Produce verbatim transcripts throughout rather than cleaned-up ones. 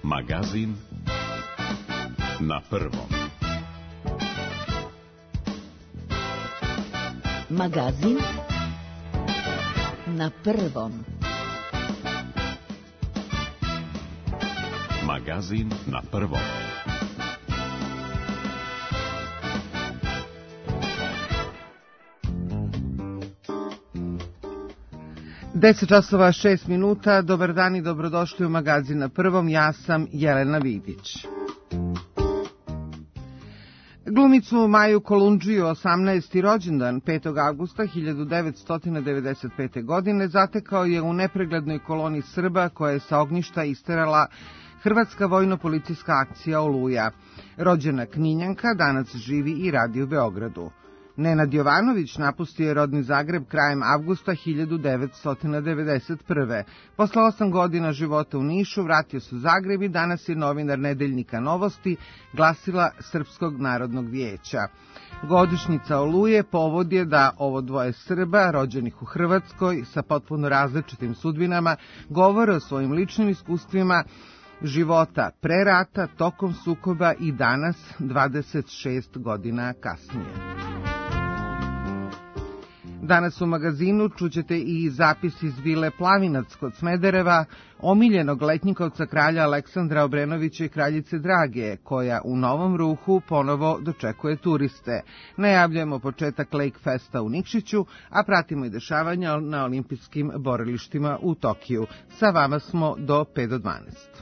Magazin na prvom. Magazin na prvom. Magazin na prvom. deset časova šest minuta, dobar dan i dobrodošli u Magazin na prvom, ja sam Jelena Vidić. Glumicu Maju Kolundžiju, osamnaesti rođendan, petog avgusta hiljadu devetsto devedeset pete. godine, zatekao je u nepreglednoj koloni Srba koja je sa ognjišta isterala Hrvatska vojno-policijska akcija Oluja. Rođena Kninjanka, danas živi i radi u Beogradu. Nenad Jovanović napustio je rodni Zagreb krajem avgusta hiljadu devetsto devedeset prve. Posle osam godina života u Nišu vratio se u Zagreb i danas je novinar nedeljnika Novosti, glasila Srpskog narodnog vijeća. Godišnjica Oluje povod je da ovo dvoje Srba, rođenih u Hrvatskoj, sa potpuno različitim sudbinama, govore o svojim ličnim iskustvima života pre rata, tokom sukoba i danas, dvadeset šest godina kasnije. Danas u magazinu čućete i zapis iz vile Plavinac kod Smedereva, omiljenog letnjikovca kralja Aleksandra Obrenovića i kraljice Drage, koja u Novom Ruhu ponovo dočekuje turiste. Najavljujemo početak Lake Festa u Nikšiću, a pratimo i dešavanja na olimpijskim borilištima u Tokiju. Sa vama smo do pet do dvanaest.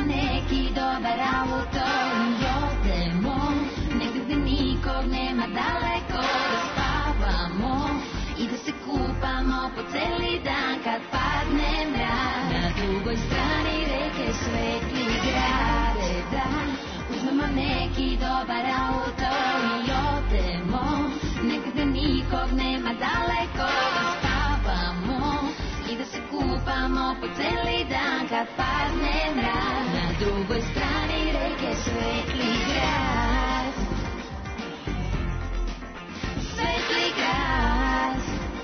Dobar auto i odemo negde gde nikog nema da neki dobar auto i odemo negde nikog nema daleko, da spavamo i da se kupamo po celi dan kad padne mrak. Na drugoj strani reke svetli grad, svetli grad.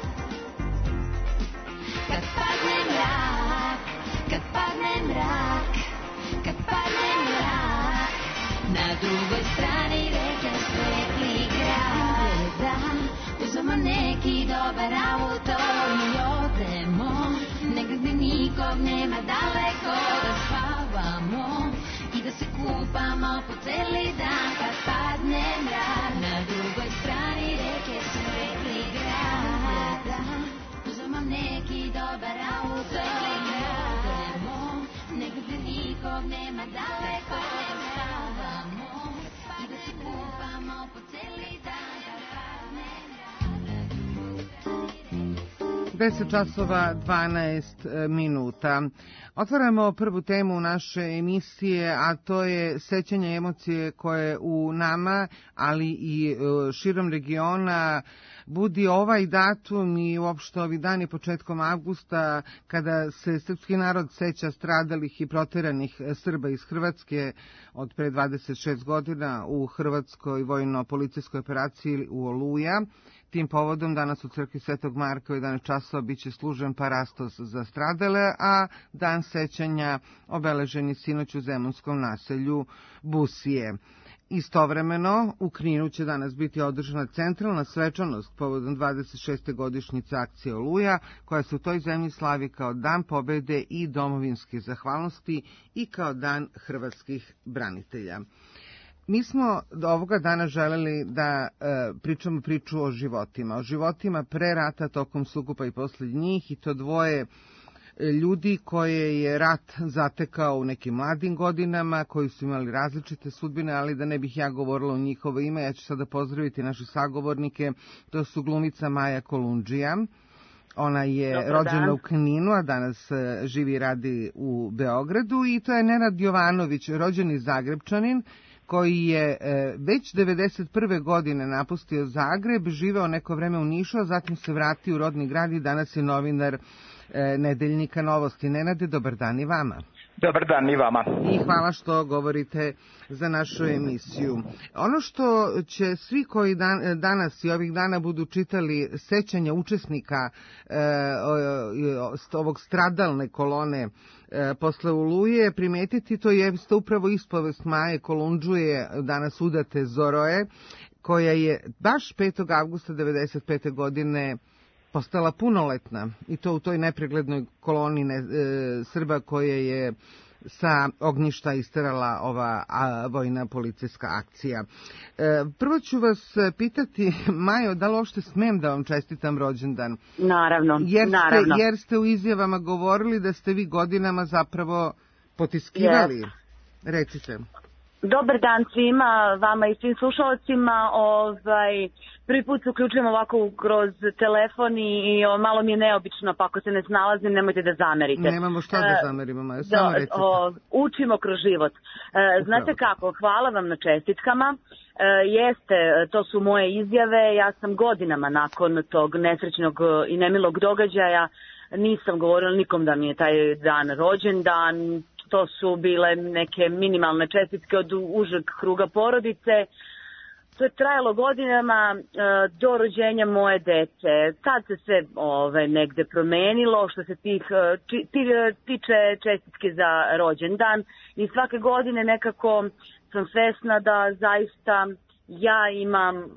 Kad padne mrak, kad padne mrak, kad padne mrak, na drugoj strani reke svetli grad. Da uzmemo neki dobar auto i odemo negdje nikog nema daleko, da spavamo i da se kupamo po celi dan kad padne mrak. Na drugoj strani reke svetli grad. Da uzmemo neki dobar auto i odemo negdje nikog nema daleko, da spavamo i da se kupamo po celi dan kad padne mrak. deset časova dvanaest minuta. Otvaramo prvu temu naše emisije, a to je sećanje emocije koje u nama, ali i širom regiona budi ovaj datum i uopšte ovi dani početkom avgusta kada se srpski narod seća stradalih i proteranih Srba iz Hrvatske od pre dvadeset šest godina u hrvatskoj vojno-policijskoj operaciji u Oluja. Tim povodom danas u crkvi Svetog Marka u jedanaest časova biće služen parastos za stradale, a dan sećanja obeležen je sinoć u zemunskom naselju Busije. Istovremeno, u Kninu će danas biti održana centralna svečanost povodom dvadeset šeste godišnjice akcije Oluja, koja se u toj zemlji slavi kao dan pobede i domovinske zahvalnosti i kao dan hrvatskih branitelja. Mi smo do ovoga dana želeli da e, pričamo priču o životima, o životima pre rata, tokom sukoba i posle njih, i to dvoje ljudi koje je rat zatekao u nekim mladim godinama, koji su imali različite sudbine, ali da ne bih ja govorila o njihovo ime, ja ću sada pozdraviti naše sagovornike. To su glumica Maja Kolundžija. Ona je Dobar rođena dan. u Kninu, a danas živi i radi u Beogradu, i to je Nenad Jovanović, rođeni Zagrebčanin, koji je već devedeset prve godine napustio Zagreb, živeo neko vreme u Nišu, a zatim se vratio u rodni grad i danas je novinar Nedeljnika Novosti. Nenade, dobar dan i vama. Dobar dan i vama. I hvala što govorite za našu emisiju. Ono što će svi koji dan, danas i ovih dana budu čitali sećanja učesnika e, ovog stradalne kolone e, posle Oluje primetiti, to je upravo ispovest Maje Kolundžuje, danas udate Zoroje, koja je baš petog avgusta devedeset pete godine postala punoletna, i to u toj nepreglednoj koloni ne, e, Srba koje je sa ognjišta isterala ova a, vojna policijska akcija. E, prvo ću vas pitati, Majo, da li uopšte smem da vam čestitam rođendan? Naravno, jer ste, naravno. Jer ste u izjavama govorili da ste vi godinama zapravo potiskivali. Yes. Recite. Dobar dan svima, vama i svim slušalcima. Ovaj, prvi put se uključujem ovako kroz telefon i, i malo mi je neobično, pa ako se ne snalazim, nemojte da zamerite. Nemamo šta da zamerimo, Maja, samo recite. O, učimo kroz život. E, znate kako, hvala vam na čestitkama. E, jeste, to su moje izjave. Ja sam godinama nakon tog nesrećnog i nemilog događaja nisam govorila nikom da mi je taj dan rođendan. To su bile neke minimalne čestitke od užeg kruga porodice. To je trajalo godinama e, do rođenja moje dece. Tad se sve ove, negde promenilo što se tih, či, tiče čestitke za rođendan. I svake godine nekako sam svesna da zaista ja imam e,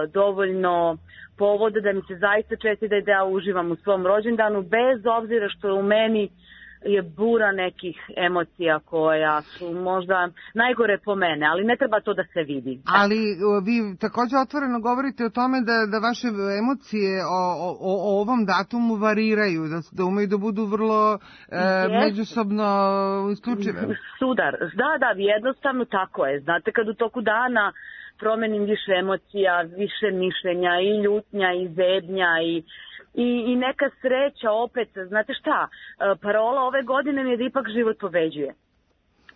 dovoljno povoda da mi se zaista čestita i da ja uživam u svom rođendanu, bez obzira što u meni je bura nekih emocija koja su možda najgore po mene, ali ne treba to da se vidi. Ali vi također otvoreno govorite o tome da, da vaše emocije o, o, o ovom datumu variraju, da, da umeju da budu vrlo e, međusobno isključive. Sudar, da, da, jednostavno tako je. Znate, kad u toku dana promenim više emocija, više mišljenja, i ljutnja, i zebnja, i I, i neka sreća opet, znate šta, parola ove godine mi je da ipak život pobeđuje.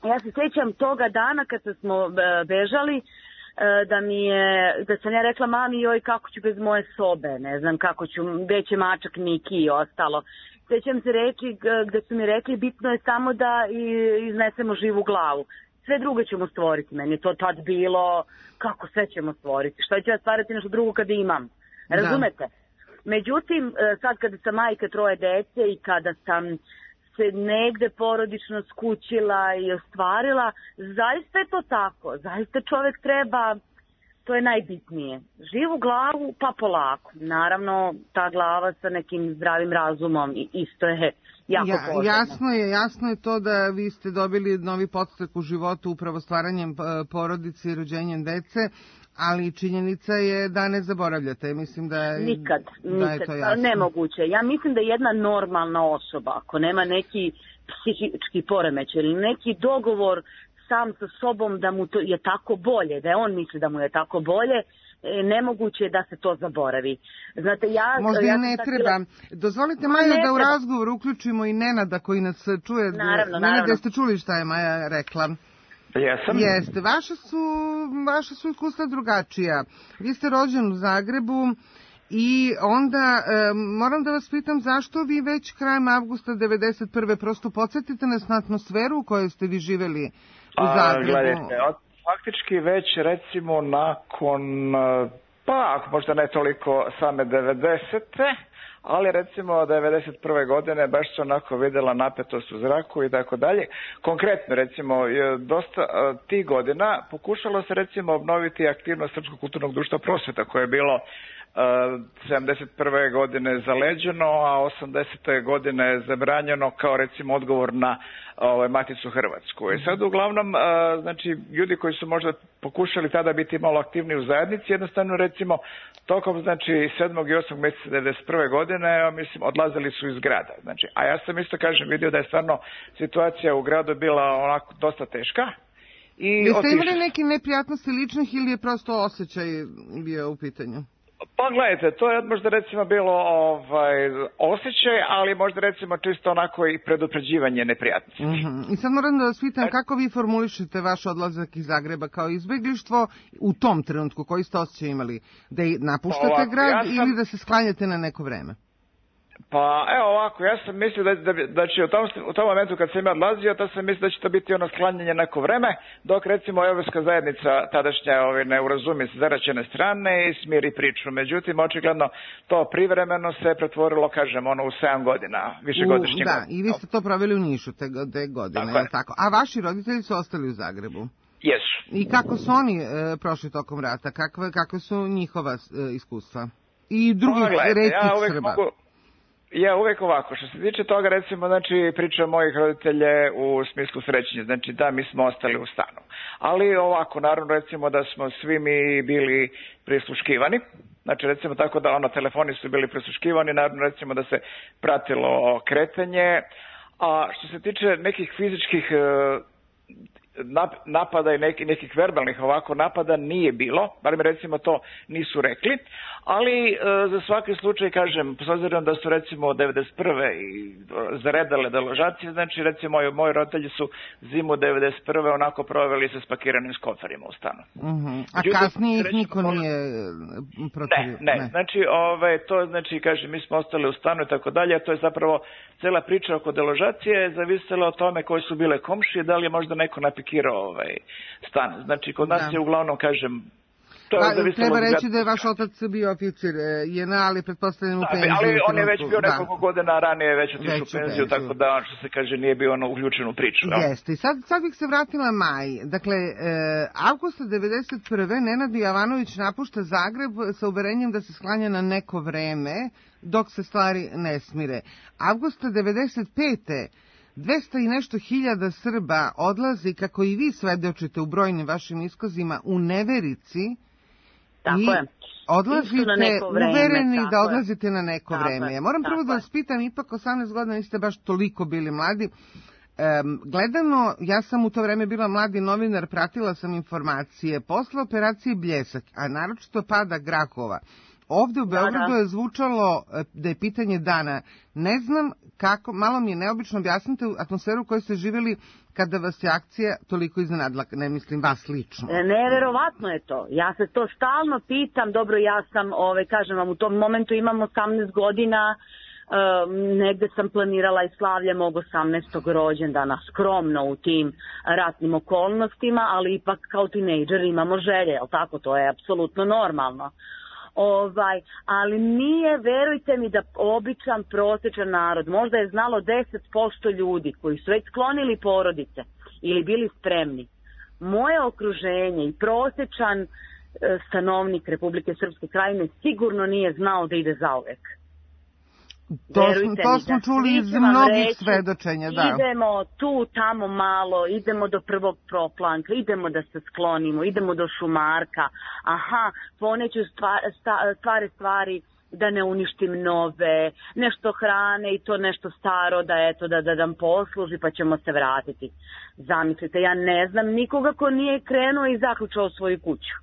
Ja se sjećam toga dana kad smo bežali, da mi je, da sam ja rekla mami, joj kako ću bez moje sobe, ne znam kako ću, gde će mačak Niki i ostalo. Sjećam se reči gde su mi rekli bitno je samo da iznesemo živu glavu. Sve drugo ćemo stvoriti. Meni je to tad bilo, kako sve ćemo stvoriti? Što ću ja stvarati nešto drugo kada imam? Razumete? Da. Međutim, sad kada sam majka troje dece i kada sam se negde porodično skućila i ostvarila, zaista je to tako. Zaista čovek treba, to je najbitnije, živu glavu pa polako. Naravno, ta glava sa nekim zdravim razumom isto je jako ja, poželjna. Jasno je, jasno je to da vi ste dobili novi podstak u životu upravo stvaranjem porodice i rođenjem dece, ali činjenica je da ne zaboravljate. Mislim da, nikad, da nikad. je to jasno. Nemoguće. Ja mislim da jedna normalna osoba, ako nema neki psihički poremećaj ili neki dogovor sam sa sobom da mu to je tako bolje, da on misli da mu je tako bolje, nemoguće je da se to zaboravi. Znate, ja... Možda ja i ne treba. Bila... Dozvolite, Maja, da treba. U razgovor uključimo i Nenada koji nas čuje. Naravno, Nenada, naravno. Jeste čuli šta je Maja rekla? Jesam. Jeste. Vaša su, vaša su iskustva drugačija. Vi ste rođen u Zagrebu i onda e, moram da vas pitam zašto vi već krajem avgusta devedeset prve prosto podsjetite nas na atmosferu u kojoj ste vi živeli u Zagrebu. A, gledajte, faktički već recimo nakon, pa možda ne toliko same devedesete, ali recimo devedeset prve godine baš se onako vidjela napetost u zraku i tako dalje. Konkretno recimo dosta tih godina pokušalo se recimo obnoviti aktivnost Srpskog kulturnog društva Prosvjeta koje je bilo sedamdeset prve godine zaleđeno, a osamdesete godine zabranjeno kao recimo odgovor na ovaj, Maticu Hrvatsku. I sad uglavnom, znači, ljudi koji su možda pokušali tada biti malo aktivni u zajednici, jednostavno recimo tokom znači sedmog i osmog mjeseca devedeset prve godine, mislim, odlazili su iz grada. Znači, a ja sam isto kažem vidio da je stvarno situacija u gradu bila onako dosta teška. I jeste imali neke neprijatnosti ličnih ili je prosto osjećaj bio u pitanju? Pa gledajte, to je možda recimo bilo ovaj, osjećaj, ali možda recimo čisto onako i predupređivanje neprijatnosti. Mm-hmm. I sad moram da vas pitam kako vi formulišete vaš odlazak iz Zagreba kao izbjeglištvo u tom trenutku, koji ste osjećaj imali? Da napuštate ovako, grad ja sam... ili da se sklanjate na neko vreme? Pa evo ovako, ja sam mislio da, da, da će u tom, u tom momentu kad sam ja odlazio, to sam mislio da će to biti ono sklanjanje neko vreme, dok recimo Europska zajednica tadašnja ovaj, ne urazumi se zaraćene strane i smiri priču. Međutim, očigledno to privremeno se pretvorilo, kažem, ono u sedam godina, višegodišnjih godina. Da, i vi ste to proveli u Nišu te, te godine, tako je. Tako. A vaši roditelji su ostali u Zagrebu? Jesu. I kako su oni e, prošli tokom rata? Kakve, kakve su njihova e, iskustva? I drugih retkih ja Srba? Mogu... Ja uvijek ovako, što se tiče toga recimo, znači priča mojih roditelje u smislu srećenja, znači da mi smo ostali u stanu. Ali ovako, naravno recimo da smo svi mi bili prisluškivani, znači recimo tako da ono, telefoni su bili prisluškivani, naravno recimo da se pratilo kretanje, a što se tiče nekih fizičkih napada i nekih, nekih verbalnih ovako napada nije bilo, bar mi recimo to nisu rekli, ali e, za svaki slučaj kažem, s obzirom da su recimo devedeset prve i zaredale deložacije, znači recimo moji, moji roditelji su zimu devedeset prve onako proveli se spakiranim s koferima u stanu. Uh-huh. A Ljudom, kasnije ih niko nije protiv? Ne, ne, ne. Znači ove, to znači kažem, mi smo ostali u stanu i tako dalje, a to je zapravo cela priča oko deložacije zavisila o tome koji su bile komšije, da li je možda neko napikirao ovaj stan. Znači kod nas da. je uglavnom kažem to je pa, treba reći da je vaš otac bio oficir J N A, ali pretpostavljam u penziju. Ali on je već bio nekoliko godina ranije već otišao u penziju, tako da što se kaže nije bio ono uključen u priču. No? Jeste. Sad, sad bih se vratila Maji. Dakle, e, avgusta devedeset prve Nenad Jovanović napušta Zagreb sa uverenjem da se sklanja na neko vreme dok se stvari ne smire. Avgusta devedeset pete dvesta i nešto hiljada Srba odlazi, kako i vi svedočite u brojnim vašim iskazima, u neverici. Tako i je. Odlazite vreme, uvereni tako da je. odlazite na neko tako vreme. Ja moram prvo da vas pitam, ipak osamnaest godina niste baš toliko bili mladi. Um, gledano, ja sam u to vreme bila mladi novinar, pratila sam informacije posle operacije Bljesak, a naročito pada Grakova. ovde u Beogradu da, da. je zvučalo da je pitanje dana. Ne znam kako, malo mi je neobično objasnite atmosferu u kojoj ste živjeli kada vas je akcija toliko iznenadila, ne mislim vas lično. Neverovatno je to. Ja se to stalno pitam, dobro, ja sam, ove, kažem vam, u tom momentu imam osamnaest godina, Uh, negde sam planirala i slavlje mog osamnaestog rođendana, skromno u tim ratnim okolnostima, ali ipak kao tinejdžer imamo želje, jel tako, to je apsolutno normalno. Ovaj, ali nije, verujte mi, da običan prosječan narod, možda je znalo deset posto ljudi koji su već sklonili porodice ili bili spremni. Moje okruženje i prosječan uh, stanovnik Republike Srpske Krajine sigurno nije znao da ide zauvek. To, to smo čuli iz mnogih reći, svedočenja, da. Idemo tu, tamo malo, idemo do prvog proplanka, idemo da se sklonimo, idemo do šumarka, aha, poneću stvari, stvari, stvari da ne uništim nove, nešto hrane i to nešto staro da eto da, da nam posluži pa ćemo se vratiti. Zamislite, ja ne znam nikoga ko nije krenuo i zaključao svoju kuću.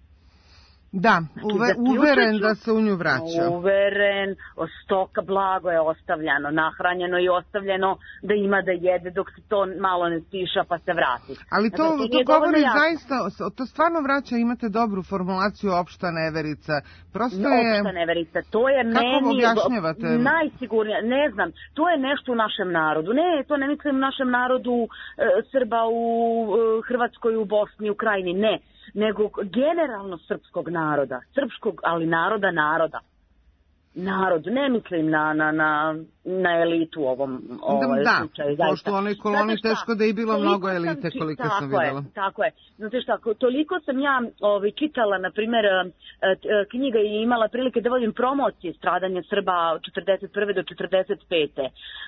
Da, uve, uveren da se u nju vraća. Uveren, stoka blago je ostavljeno, nahranjeno i ostavljeno da ima da jede dok se to malo ne stiša pa se vrati. Ali to, znači, to govori zaista, to stvarno vraća, imate dobru formulaciju opšta neverica. Prosto je... Opšta neverica, to je kako meni objašnjavate? Najsigurnije, ne znam, to je nešto u našem narodu. Ne, to ne mislim u našem narodu e, Srba u e, Hrvatskoj, u Bosni, u Krajini, ne. Nego generalno srpskog naroda, srpskog, ali naroda naroda. Narod, ne mislim na, na, na, na elitu u ovom ovaj da, slučaju. Da, pošto u onoj koloni teško da je bilo toliko mnogo elite sam, koliko tako sam vidjela. Je, tako je. Znate šta, toliko sam ja ovaj, čitala, na primjer, knjiga i imala prilike da vodim promocije stradanja Srba od četrdeset prve do četrdeset pete.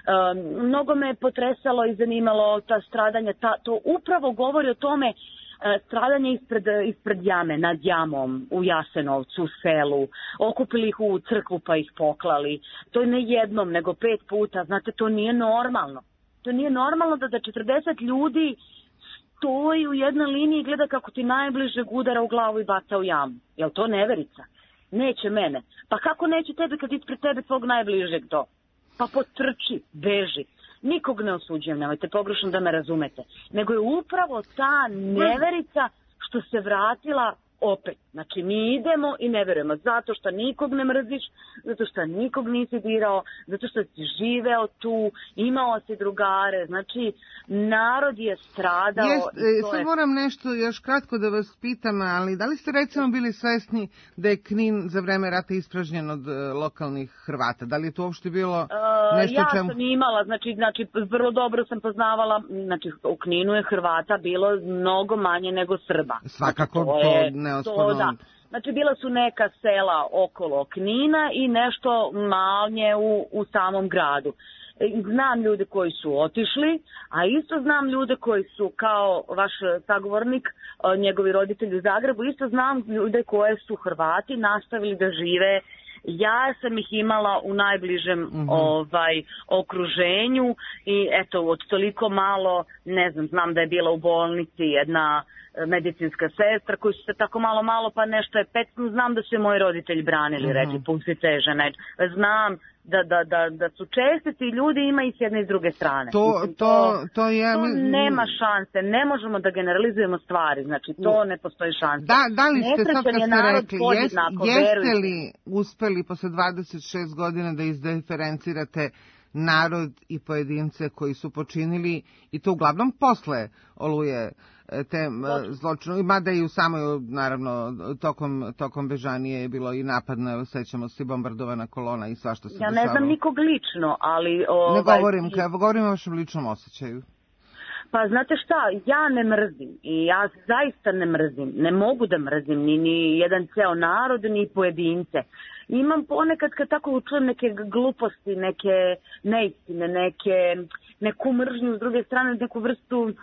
Um, mnogo me potresalo i zanimalo ta stradanja, ta, to upravo govori o tome stradanje ispred, ispred jame, nad jamom, u Jasenovcu, u selu, okupili ih u crkvu pa ih poklali. To je ne jednom, nego pet puta. Znate, to nije normalno. To nije normalno da da četrdeset ljudi stoji u jednoj liniji i gleda kako ti najbližeg udara u glavu i baca u jamu. Jel to neverica? Neće mene. Pa kako neće tebe kad ispred tebe tvog najbližeg to? Pa potrči, beži. Nikog ne osuđujem, nemojte pogrešno da me razumete. Nego je upravo ta neverica što se vratila opet. Znači, mi idemo i ne verujemo. Zato što nikog ne mrziš, zato što nikog nisi dirao, zato što si živeo tu, imao si drugare. Znači, narod je stradao. Jest, i to sad je... moram nešto još kratko da vas pitam, ali da li ste recimo bili svesni da je Knin za vreme rata ispražnjen od uh, lokalnih Hrvata? Da li je to uopšte bilo nešto uh, ja čemu... Ja sam imala, znači, znači, vrlo dobro sam poznavala, znači, u Kninu je Hrvata bilo mnogo manje nego Srba. Svakako, znači, to, to je, neosporno. To, da. Znači, bila su neka sela okolo Knina i nešto manje u, u samom gradu. Znam ljude koji su otišli, a isto znam ljude koji su, kao vaš sagovornik, njegovi roditelji u Zagrebu, isto znam ljude koje su Hrvati nastavili da žive. Ja sam ih imala u najbližem mm-hmm. ovaj okruženju i eto, od toliko malo, ne znam, znam da je bila u bolnici jedna medicinska sestra koji su se tako malo malo pa nešto je petno, znam da su moji roditelji branili, mm-hmm. rekli pustite žene, znam da, da, da, da su čestiti ljudi, ima i s jedne i s druge strane. To, Mislim, to, to, to, je... to nema šanse, ne možemo da generalizujemo stvari, znači to ne postoji šanse. Da, da li ste sad kad ste rekli, jes, jeste verujte. li uspeli posle dvadeset šest godina da izdiferencirate narod i pojedince koji su počinili, i to uglavnom posle Oluje, te zločine, mada i u samoj, naravno, tokom, tokom Bežanije je bilo i napad na, sećamo se, bombardovana kolona i svašta se dešavalo. Ja ne znam nikog lično, ali... Ovaj, ne govorim, i... govorim o vašem ličnom osjećaju. Pa znate šta, ja ne mrzim i ja zaista ne mrzim, ne mogu da mrzim ni, ni jedan ceo narod, ni pojedince. Imam ponekad kad tako čujem neke gluposti, neke neistine, neke, neku mržnju s druge strane, neku vrstu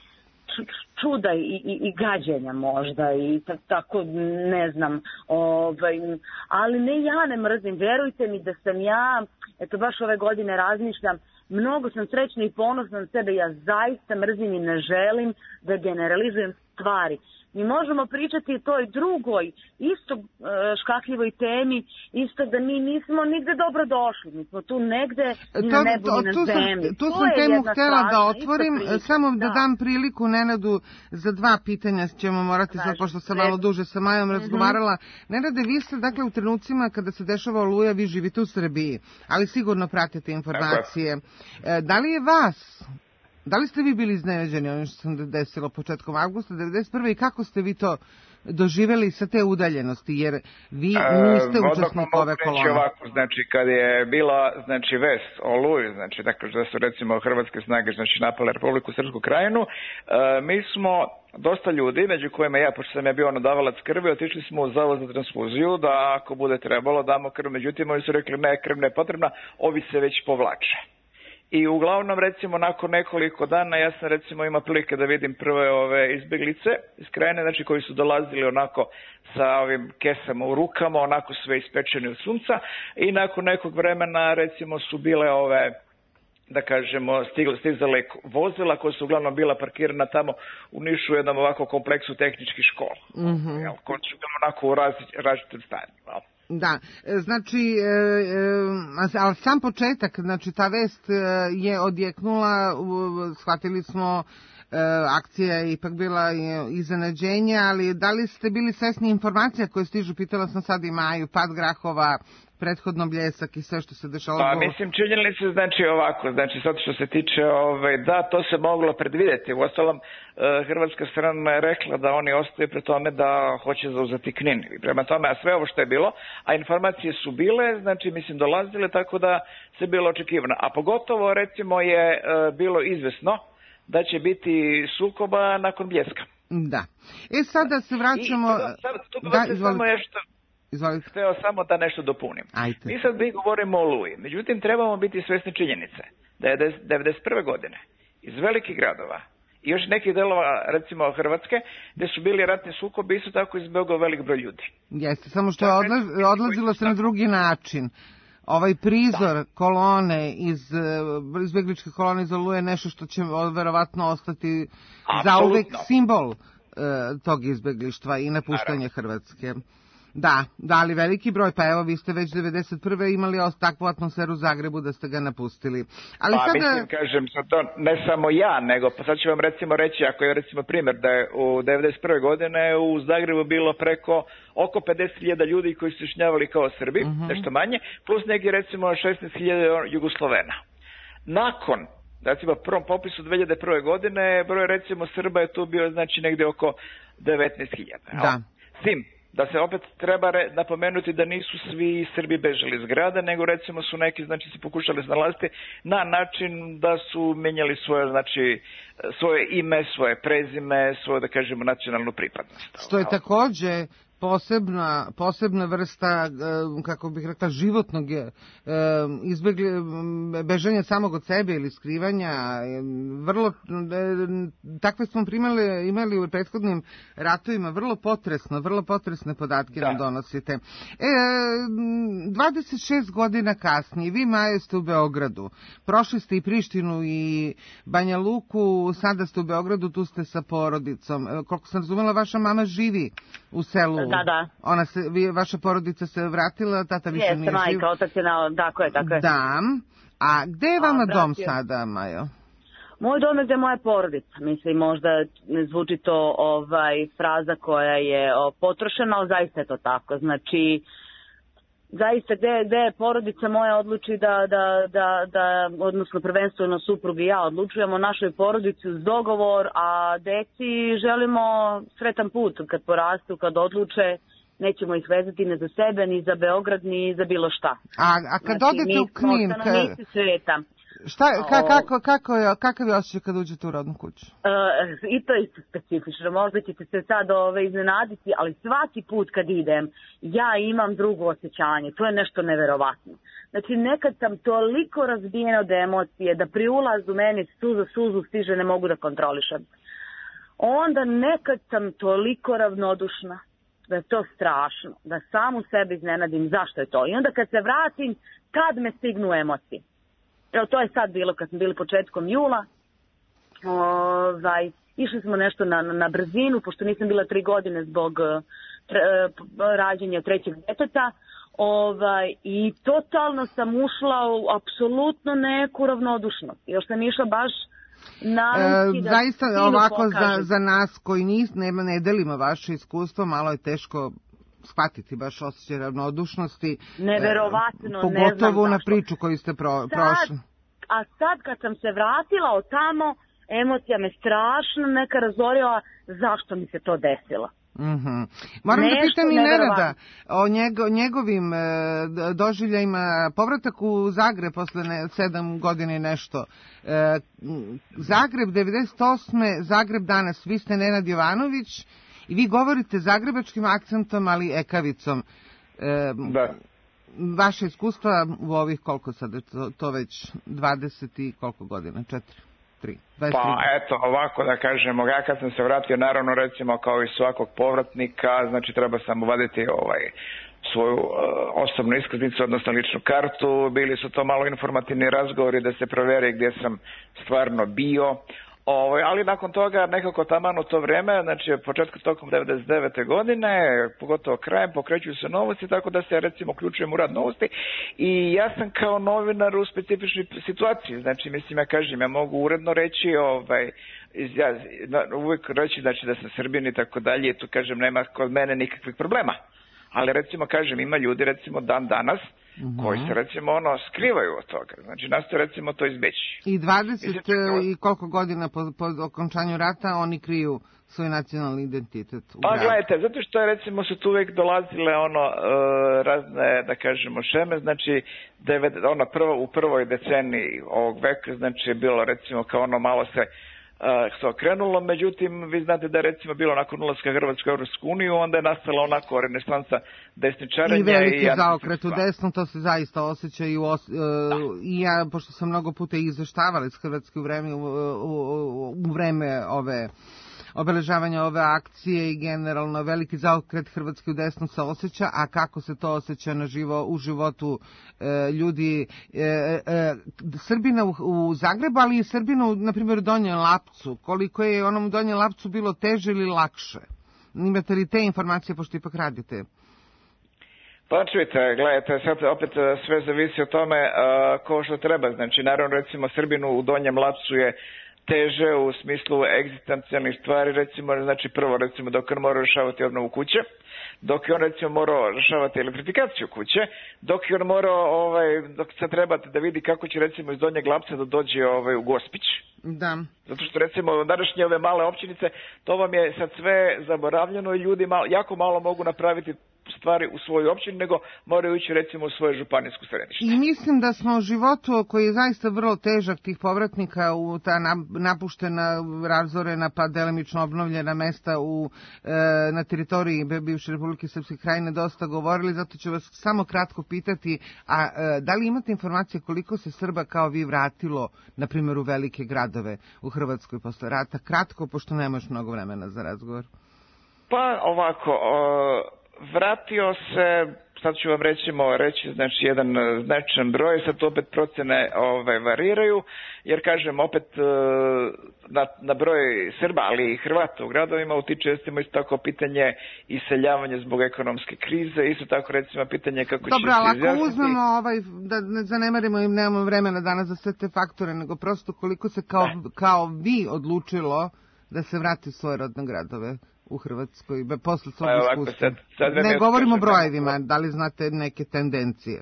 čuda i, i, i gađenja možda i tako ne znam, ovaj, ali ne, ja ne mrzim, verujte mi da sam ja, eto baš ove godine razmišljam, mnogo sam srećna i ponosna na sebe, ja zaista mrzim i ne želim da generalizujem stvari. Mi možemo pričati o toj drugoj, isto e, škakljivoj temi, isto da mi nismo nigde dobro došli. Mi smo tu negde ni na nebu, ni na tu zemlji. Sam, tu to sam temu htjela da otvorim, samo da, da dam priliku Nenadu za dva pitanja ćemo morati sad, pošto sam malo duže sa Majom razgovarala. Mm-hmm. Nenade, vi ste, dakle, u trenucima kada se dešava Oluja, vi živite u Srbiji, ali sigurno pratite informacije. E, da li je vas... Da li ste vi bili iznenađeni ono što se desilo početkom avgusta devedeset prve i kako ste vi to doživjeli sa te udaljenosti, jer vi niste e, učesnik ove kolone? Ovako, znači, kad je bila, znači, vest o Oluji, znači, dakle, da su, recimo, hrvatske snage, znači, napale Republiku Srpsku Krajinu, e, mi smo, dosta ljudi, među kojima ja, pošto sam ja bio nadavalac krvi, otišli smo u zavod za transfuziju, da ako bude trebalo, damo krv, međutim, oni su rekli, ne, krv ne potrebna, ovi se već povlače. I uglavnom, recimo, nakon nekoliko dana, ja sam, recimo, imao prilike da vidim prve ove izbjeglice iz Krajine, znači, koji su dolazili onako sa ovim kesama u rukama, onako sve ispečeni od sunca, i nakon nekog vremena, recimo, su bile ove, da kažemo, stigle, stizale vozila koja su uglavnom bila parkirana tamo u Nišu u jednom ovako kompleksu tehničkih škola. Mm-hmm. Jel, koji su bili onako u različitim stanjima. Da, znači, e, e, ali sam početak, znači ta vest je odjeknula, shvatili smo, e, akcija je ipak bila iznenađenje, ali da li ste bili svesni informacija koje stižu, pitala sam sad i Maju, pad Grahova, prethodno Bljesak i sve što se dešalo? Pa, mislim, činjeli se, znači, ovako, znači, sad što se tiče, ovaj, da, to se moglo predvidjeti. Uostalom, hrvatska strana je rekla da oni ostaju pri tome da hoće zauzeti Knin. I prema tome, a sve ovo što je bilo, a informacije su bile, znači, mislim, dolazile, tako da se bilo očekivano. A pogotovo, recimo, je bilo izvesno da će biti sukoba nakon Bljeska. Da. E, sada se vraćamo... I, sad, tu da, samo nešto... Izvolite. Hteo samo da nešto dopunim. Ajde. Mi sad mi govorimo o Oluji, međutim trebamo biti svjesni činjenice da je devedeset prve godine iz velikih gradova i još nekih delova, recimo Hrvatske, gdje su bili ratni sukobi, isto tako izbjegao velik broj ljudi. Jeste, samo što je odlaz, odlazilo se na drugi način. Ovaj prizor da. kolone iz izbjegličke kolone iz Oluje je nešto što će verovatno ostati zauvek simbol uh, tog izbjeglištva i napuštanja Hrvatske. Da, da, ali veliki broj, pa evo vi ste već devedeset prve imali takvu atmosferu u Zagrebu da ste ga napustili. Ali pa sada... mislim, kažem, sad to ne samo ja, nego pa sad ću vam recimo reći, ako je recimo primjer da je u devedeset prve godine u Zagrebu bilo preko oko pedeset hiljada ljudi koji su šnjavali kao Srbi, uh-huh. nešto manje, plus neki recimo šesnaest hiljada Jugoslovena. Nakon, recimo prvom popisu dve hiljade prve godine, broj recimo Srba je tu bio znači negdje oko devetnaest hiljada. Da. S tim da se opet treba re, napomenuti da nisu svi Srbi bežali iz grada, nego recimo su neki znači se pokušali snalaziti na način da su menjali svoje znači svoje ime, svoje prezime, svoju da kažemo nacionalnu pripadnost. Što je također posebna, posebna vrsta, kako bih rekla, životnog izbjegli, bežanja samog od sebe ili skrivanja. Vrlo, takve smo primali, imali u prethodnim ratovima, vrlo potresno, vrlo potresne podatke da. nam donosite. E, dvadeset šest godina kasnije, vi Majo ste u Beogradu, prošli ste i Prištinu i Banja Luku, sada ste u Beogradu, tu ste sa porodicom. Koliko sam razumela, vaša mama živi u selu. Da, da. Ona se, vi, vaša porodica se vratila, tata više Jeste, nije živ. Jeste, majka, otac je na, tako je, tako je. Da. A gde je vama A, dom sada, Majo? Moj dom je gde je moja porodica. Mislim, možda ne zvuči to ovaj, fraza koja je o, potrošena, ali zaista je to tako. Znači, zaista gde, gde je porodica moja odluči da, da, da, da, odnosno prvenstveno suprug i ja odlučujemo našoj porodici uz dogovor, a deci želimo sretan put kad porastu, kad odluče, nećemo ih vezati ni za sebe, ni za Beograd, ni za bilo šta. A, a kad znači, odete u Knin, ka... sveta. Šta, ka, kako, kako je, kakav je osjećaj kad uđete u rodnu kuću? Uh, I to je isto specifično, možda ćete se sad ove, iznenaditi, ali svaki put kad idem, ja imam drugo osjećanje, to je nešto neverovatno. Znači, nekad sam toliko razbijena od emocije, da pri ulazu meni suza suzu stiže, ne mogu da kontrolišem. Onda nekad sam toliko ravnodušna, da je to strašno, da sam u sebi iznenadim zašto je to. I onda kad se vratim, kad me stignu emocije. Evo, to je sad bilo kad smo bili početkom jula. Ovaj, išli smo nešto na, na, na brzinu, pošto nisam bila tri godine zbog tre, rađenja trećeg deteta. Ovaj, i totalno sam ušla u apsolutno neku ravnodušnost. Još sam išla baš naravski e, da zaista ovako za, pokažem. za nas koji nis, ne, ne delimo vaše iskustvo, malo je teško shvatiti baš osjećaj ravnodušnosti. Neverovatno, e, pogotovo ne znam zašto. Na priču koju ste pro, sad, prošli. A sad kad sam se vratila od tamo, emocija me strašno neka razorila zašto mi se to desilo. Mm-hmm. Moram Nešto da pitam i Nerada o njego, njegovim e, doživljajima. Povratak u Zagreb posle ne, sedam godina i nešto. E, Zagreb devedeset osme Zagreb danas. Vi ste Nenad Jovanović i vi govorite zagrebačkim akcentom, ali ekavicom. E, da. Vaše iskustva u ovih koliko sada, to, to već dvadeset i koliko godina? Četiri? Pa eto, ovako da kažemo, ja kad sam se vratio, naravno recimo kao i svakog povratnika, znači treba sam uvaditi ovaj, svoju uh, osobnu iskaznicu, odnosno ličnu kartu, bili su to malo informativni razgovori da se proveri gdje sam stvarno bio. Ovo, ali nakon toga nekako taman u to vrijeme, znači početkom tokom devedeset devete godine, pogotovo krajem, pokrećuju se novosti, tako da se recimo uključujem u rad novosti i ja sam kao novinar u specifičnoj situaciji, znači mislim ja kažem, ja mogu uredno reći, ovaj, ja, uvijek reći znači, da sam Srbin i tako dalje, tu kažem nema kod mene nikakvih problema, ali recimo kažem ima ljudi recimo dan danas, mm-hmm. koji se recimo ono skrivaju od toga. Znači nastoje recimo to izbeći. I dvadeset i koliko godina po, po okončanju rata oni kriju svoj nacionalni identitet u Pa gradu. gledajte, zato što je recimo su tu uvijek dolazile ono uh, razne, da kažemo, šeme, znači devet, ono prvo, u prvoj deceniji ovog veka, znači je bilo recimo kao ono malo se Uh, se okrenulo, međutim vi znate da je recimo bilo nakon ulaska Hrvatske u Europsku uniju, onda je nastala onako renesansa desničarenja. I veliki i zaokret u desno, to se zaista osjeća i, os, uh, i ja, pošto sam mnogo puta izveštavala iz Hrvatske u vreme, u, u, u vreme ove obeležavanja ove akcije i generalno veliki zaokret Hrvatske u desnu se osjeća, a kako se to osjeća na živo, u životu e, ljudi e, e, Srbina u, u Zagrebu, ali i Srbina u, na primjer, u Donjem Lapcu. Koliko je onom u Donjem Lapcu bilo teže ili lakše? Imate li te informacije, pošto ipak radite? Pa čujte, gledajte, sad opet sve zavisi o tome uh, ko što treba. Znači, naravno, recimo, Srbinu u Donjem Lapcu je teže u smislu egzistencijalnih stvari, recimo, znači prvo, recimo, dok on mora rešavati obnovu kuće, dok je on, recimo, morao rešavati elektrifikaciju kuće, dok je on morao, ovaj, dok sad trebate da vidi kako će, recimo, iz Donjeg Lapca da dođe ovaj, u Gospić. Da. Zato što, recimo, današnje ove male općinice, to vam je sad sve zaboravljeno i ljudi malo, jako malo mogu napraviti stvari u svojoj općini, nego moraju ići recimo u svoje županijsku središte. I mislim da smo u životu koji je zaista vrlo težak tih povratnika u ta napuštena, razorena pa delimično obnovljena mesta u, e, na teritoriji bivše Republike Srpske Krajine dosta govorili, zato ću vas samo kratko pitati, a e, da li imate informacije koliko se Srba kao vi vratilo, na primjer u velike gradove u Hrvatskoj posle rata? Kratko, pošto nemaš mnogo vremena za razgovor. Pa ovako, o... vratio se, sad ću vam recimo reći, znači jedan značajan broj, sad opet procene ove, variraju, jer kažem opet na, na broj Srba, ali i Hrvata u gradovima utiče recimo isto tako pitanje iseljavanja zbog ekonomske krize, isto tako recimo pitanje kako Dobro, će se ali izjasniti. ako uzmemo, ovaj, da ne zanemarimo i nemamo vremena danas za sve te faktore, nego prosto koliko se kao, kao vi odlučilo da se vrati u svoje rodne gradove u Hrvatskoj, posle svog iskustva. Ne govorimo o brojevima, da li znate neke tendencije?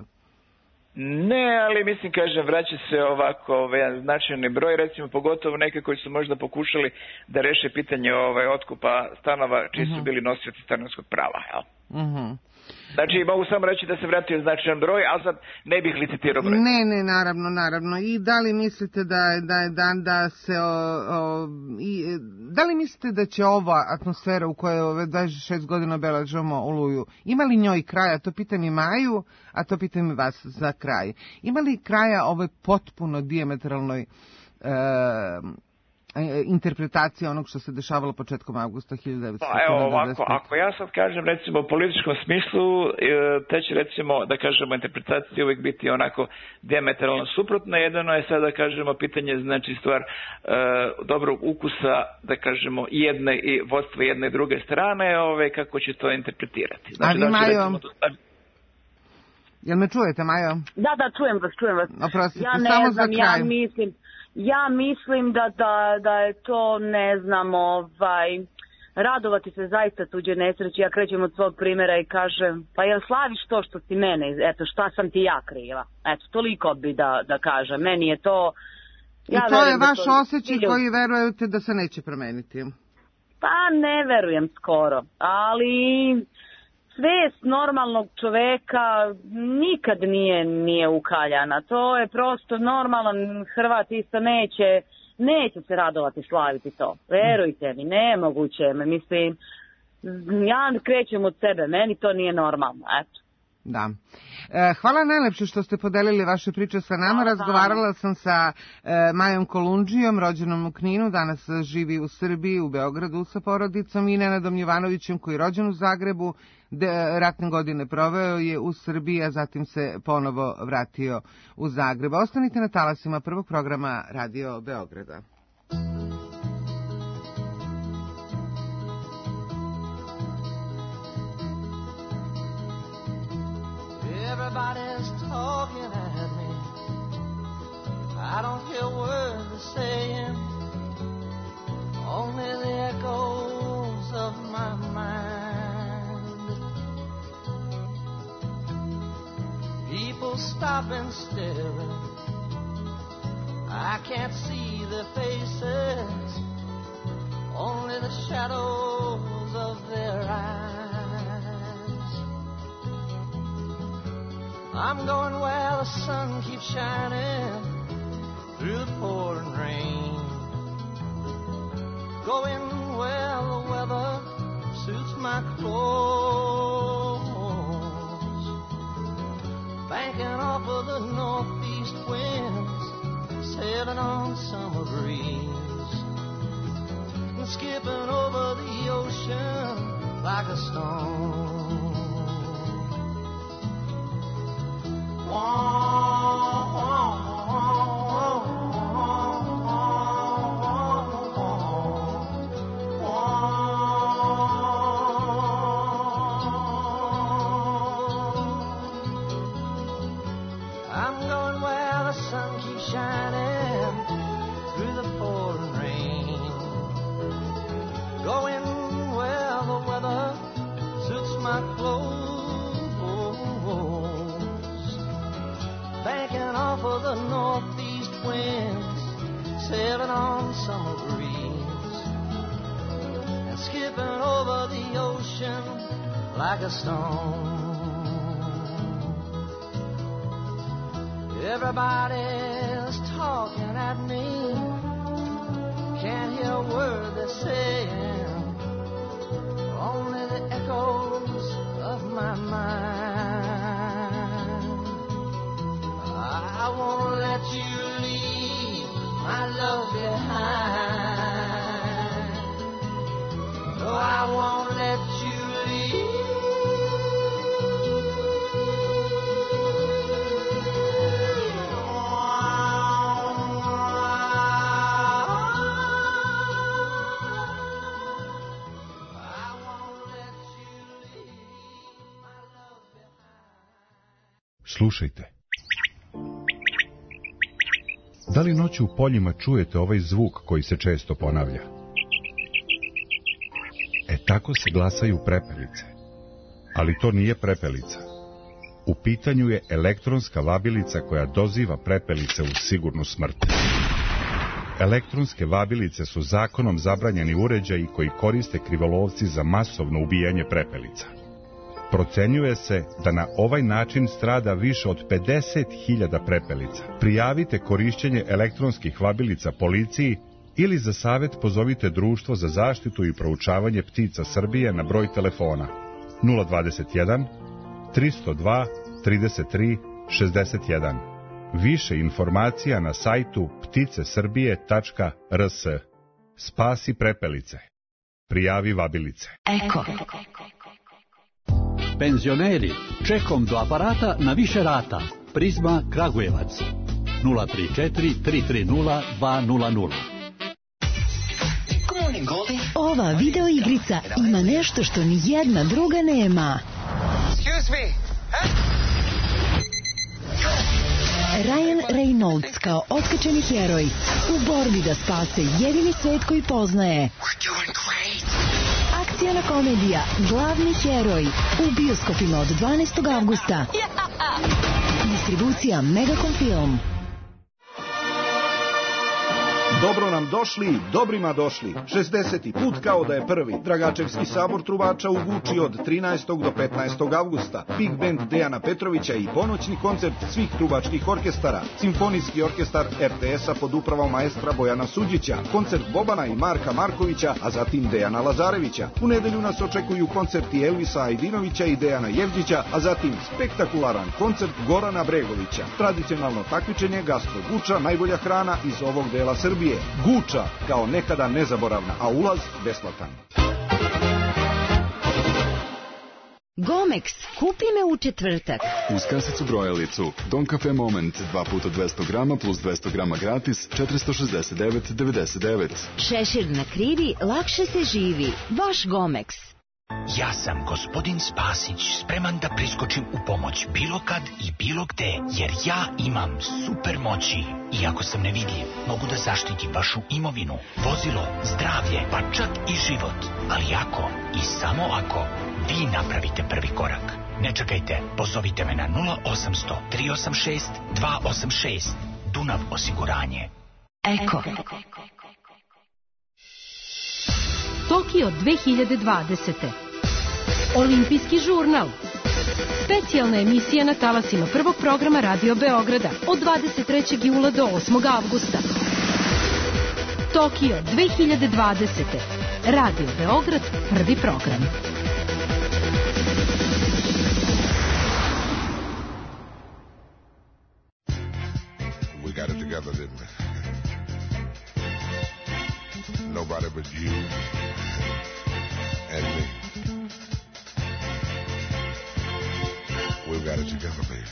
Ne, ali mislim, kažem, vraća se ovako ovaj, jedan značajni broj, recimo pogotovo neke koji su možda pokušali da reše pitanje ovaj, otkupa stanova čiji su bili nosioci stanarskog prava, jel? Mhm. Znači, mogu samo reći da se vratio značajan broj, ali sad ne bih licitirao broj. Ne, ne, naravno, naravno. I da li mislite da, da, da, da se... O, o, i, da li mislite da će ova atmosfera u kojoj ove dvadeset šest godina obeležavamo Oluju, ima li njoj kraja? To pitam i Maju, a to pitam i vas za kraj. Ima li kraja ovoj potpuno dijametralnoj... E, interpretacija onog što se dešavalo početkom avgusta hiljadu devetsto Pa evo ovako, ako ja sad kažem recimo u političkom smislu, te će recimo da kažemo interpretacija uvijek biti onako dijametralno suprotna. Jedno je sad da kažemo pitanje, znači stvar e, dobrog ukusa, da kažemo jedne i vodstva jedne i druge strane, ove, kako će to interpretirati. Znači, A vi, Majo, recimo, jel me čujete, Majo? Da, da, čujem vas, čujem vas. Oprostite, ja ne samo znam, za kraj. ja mislim, ja mislim da, da, da je to, ne znam, ovaj, radovati se zaista tuđe nesreći. Ja krećem od svog primjera i kažem, pa jel slaviš to što si mene, eto, šta sam ti ja kriva? Eto, toliko bi da, da kažem. Meni je to... Ja I to je vaš to... osjećaj koji verujete da se neće promeniti? Pa ne verujem skoro, ali... Svest normalnog čoveka nikad nije, nije ukaljana. To je prosto normalan Hrvat isto neće, neće se radovati, slaviti to. Verujte mi, nemoguće me. Mislim, ja krećem od sebe, meni to nije normalno. Eto. Da. E, hvala najlepše što ste podelili vaše priče sa nama. Razgovarala sam sa e, Majom Kolundžijom, rođenom u Kninu, danas živi u Srbiji, u Beogradu sa porodicom, i Nenadom Jovanovićem, koji je rođen u Zagrebu, de, ratne godine proveo je u Srbiji, a zatim se ponovo vratio u Zagreb. Ostanite na talasima prvog programa Radio Beograda. Everybody's talking at me. I don't hear words they're saying, only the echoes of my mind. People stop and stare. I can't see their faces, only the shadows of their eyes. I'm going where the sun keeps shining through the pouring rain, going where the weather suits my clothes, banking off of the northeast winds, sailing on summer breeze, and skipping over the ocean like a stone. Sailing on summer breeze and skipping over the ocean like a stone. Everybody's talking at me, can't hear a word they're saying, only the echoes of my mind. I won't let you leave my love behind. No, I won't let you leave. I won't let you leave my love behind. Slušajte. Da li noću u poljima čujete ovaj zvuk koji se često ponavlja? E tako se glasaju prepelice. Ali to nije prepelica. U pitanju je elektronska vabilica koja doziva prepelice u sigurnu smrt. Elektronske vabilice su zakonom zabranjeni uređaji koji koriste krivolovci za masovno ubijanje prepelica. Procenjuje se da na ovaj način strada više od pedeset hiljada prepelica. Prijavite korišćenje elektronskih vabilica policiji ili za savjet pozovite Društvo za zaštitu i proučavanje ptica Srbije na broj telefona nula dvadeset jedan tristo dva trideset tri šezdeset jedan. Više informacija na sajtu ptice srbije tačka r s. Spasi prepelice. Prijavi vabilice. Eko. Penzioneri, čekom do aparata na više rata. Prizma Kragujevac. nula tri četiri tri tri nula dva nula nula. Ova video igrica ima nešto što ni jedna druga nema. Excuse me. Ryan Reynolds kao otkačeni heroj u borbi da spase jedini svet koji poznaje. Akcijna komedija Glavni heroj u bioskopima od dvanaestog avgusta. Distribucija Megacom Film. Dobro nam došli, dobrima došli. šezdeseti put kao da je prvi. Dragačevski sabor trubača u Guči od trinaestog do petnaestog avgusta. Big band Dejana Petrovića i ponoćni koncert svih trubačkih orkestara. Simfonijski orkestar er te es-a pod upravom maestra Bojana Suđića. Koncert Bobana i Marka Markovića, a zatim Dejana Lazarevića. U nedelju nas očekuju koncerti Elvisa Ajdinovića i Dejana Jevđića, a zatim spektakularan koncert Gorana Bregovića. Tradicionalno takmičenje Gastro Guča, najbolja hrana iz ovog dela Srbije. Guča kao nekada nezaboravna, a ulaz besplatan. Gomex, kupi me u četvrtak. Uz kasicu brojalicu Don Cafe Moment dva puta dvesta grama plus dvesta grama gratis četiristo šezdeset devet devedeset devet. Šešir na krivi, lakše se živi. Vaš Gomex. Ja sam gospodin Spasić, spreman da priskočim u pomoć bilo kad i bilo gde, jer ja imam super moći. Iako sam nevidljiv, mogu da zaštitim vašu imovinu, vozilo, zdravlje, pa čak i život. Ali ako i samo ako vi napravite prvi korak. Ne čekajte, pozovite me na nula osamsto tri osam šest dva osam šest. Dunav osiguranje. Eko. Tokio dve hiljade dvadesete. Olimpijski žurnal. Specijalna emisija na talasima prvog programa Radio Beograda od dvadeset trećeg jula do osmog avgusta. Tokio dve hiljade dvadesete. Radio Beograd, prvi program. We got it together, didn't we? Nobody but you and me. We've got it together, baby.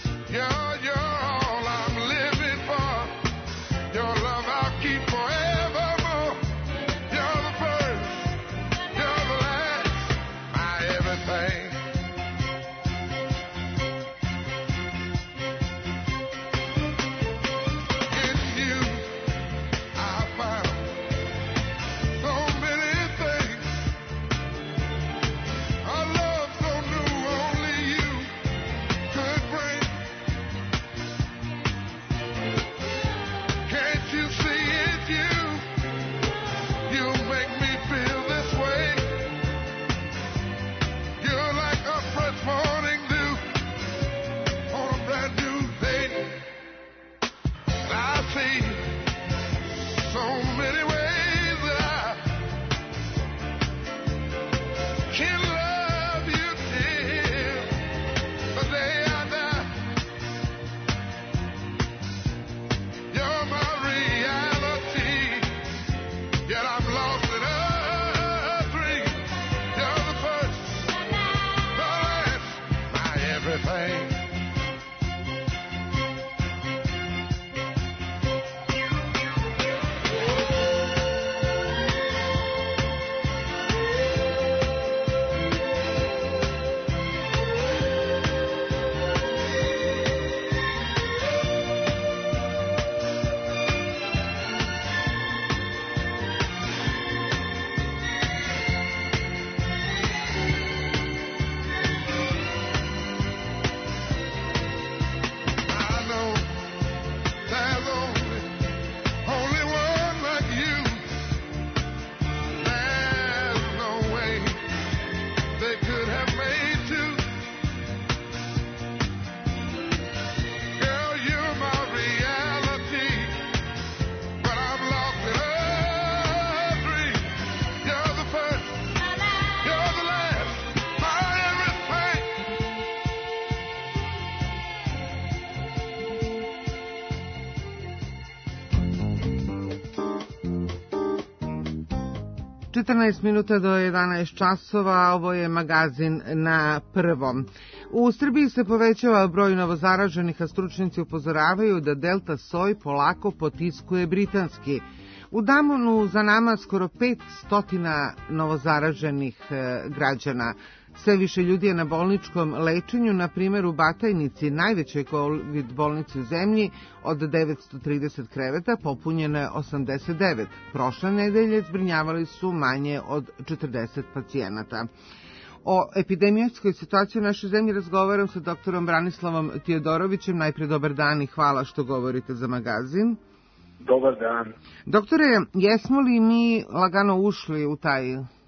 You're, you're all I'm living for. Your love I'll keep forever. četrnaest minuta do jedanaest časova, ovo je magazin na prvom. U Srbiji se povećava broj novozaraženih, a stručnjaci upozoravaju da delta soj polako potiskuje britanski. U Damonu za nama skoro petsto novozaraženih građana. Sve više ljudi je na bolničkom lečenju, na primjer u Batajnici, najvećoj COVID bolnici u zemlji, od devetsto trideset kreveta popunjeno je osamdeset devet. Prošle nedelje zbrinjavali su manje od četrdeset pacijenata. O epidemijskoj situaciji u našoj zemlji razgovaram sa doktorom Branislavom Tijodorovićem. Najpre dobar dan i hvala što govorite za magazin. Dobar dan. Doktore, jesmo li mi lagano ušli u taj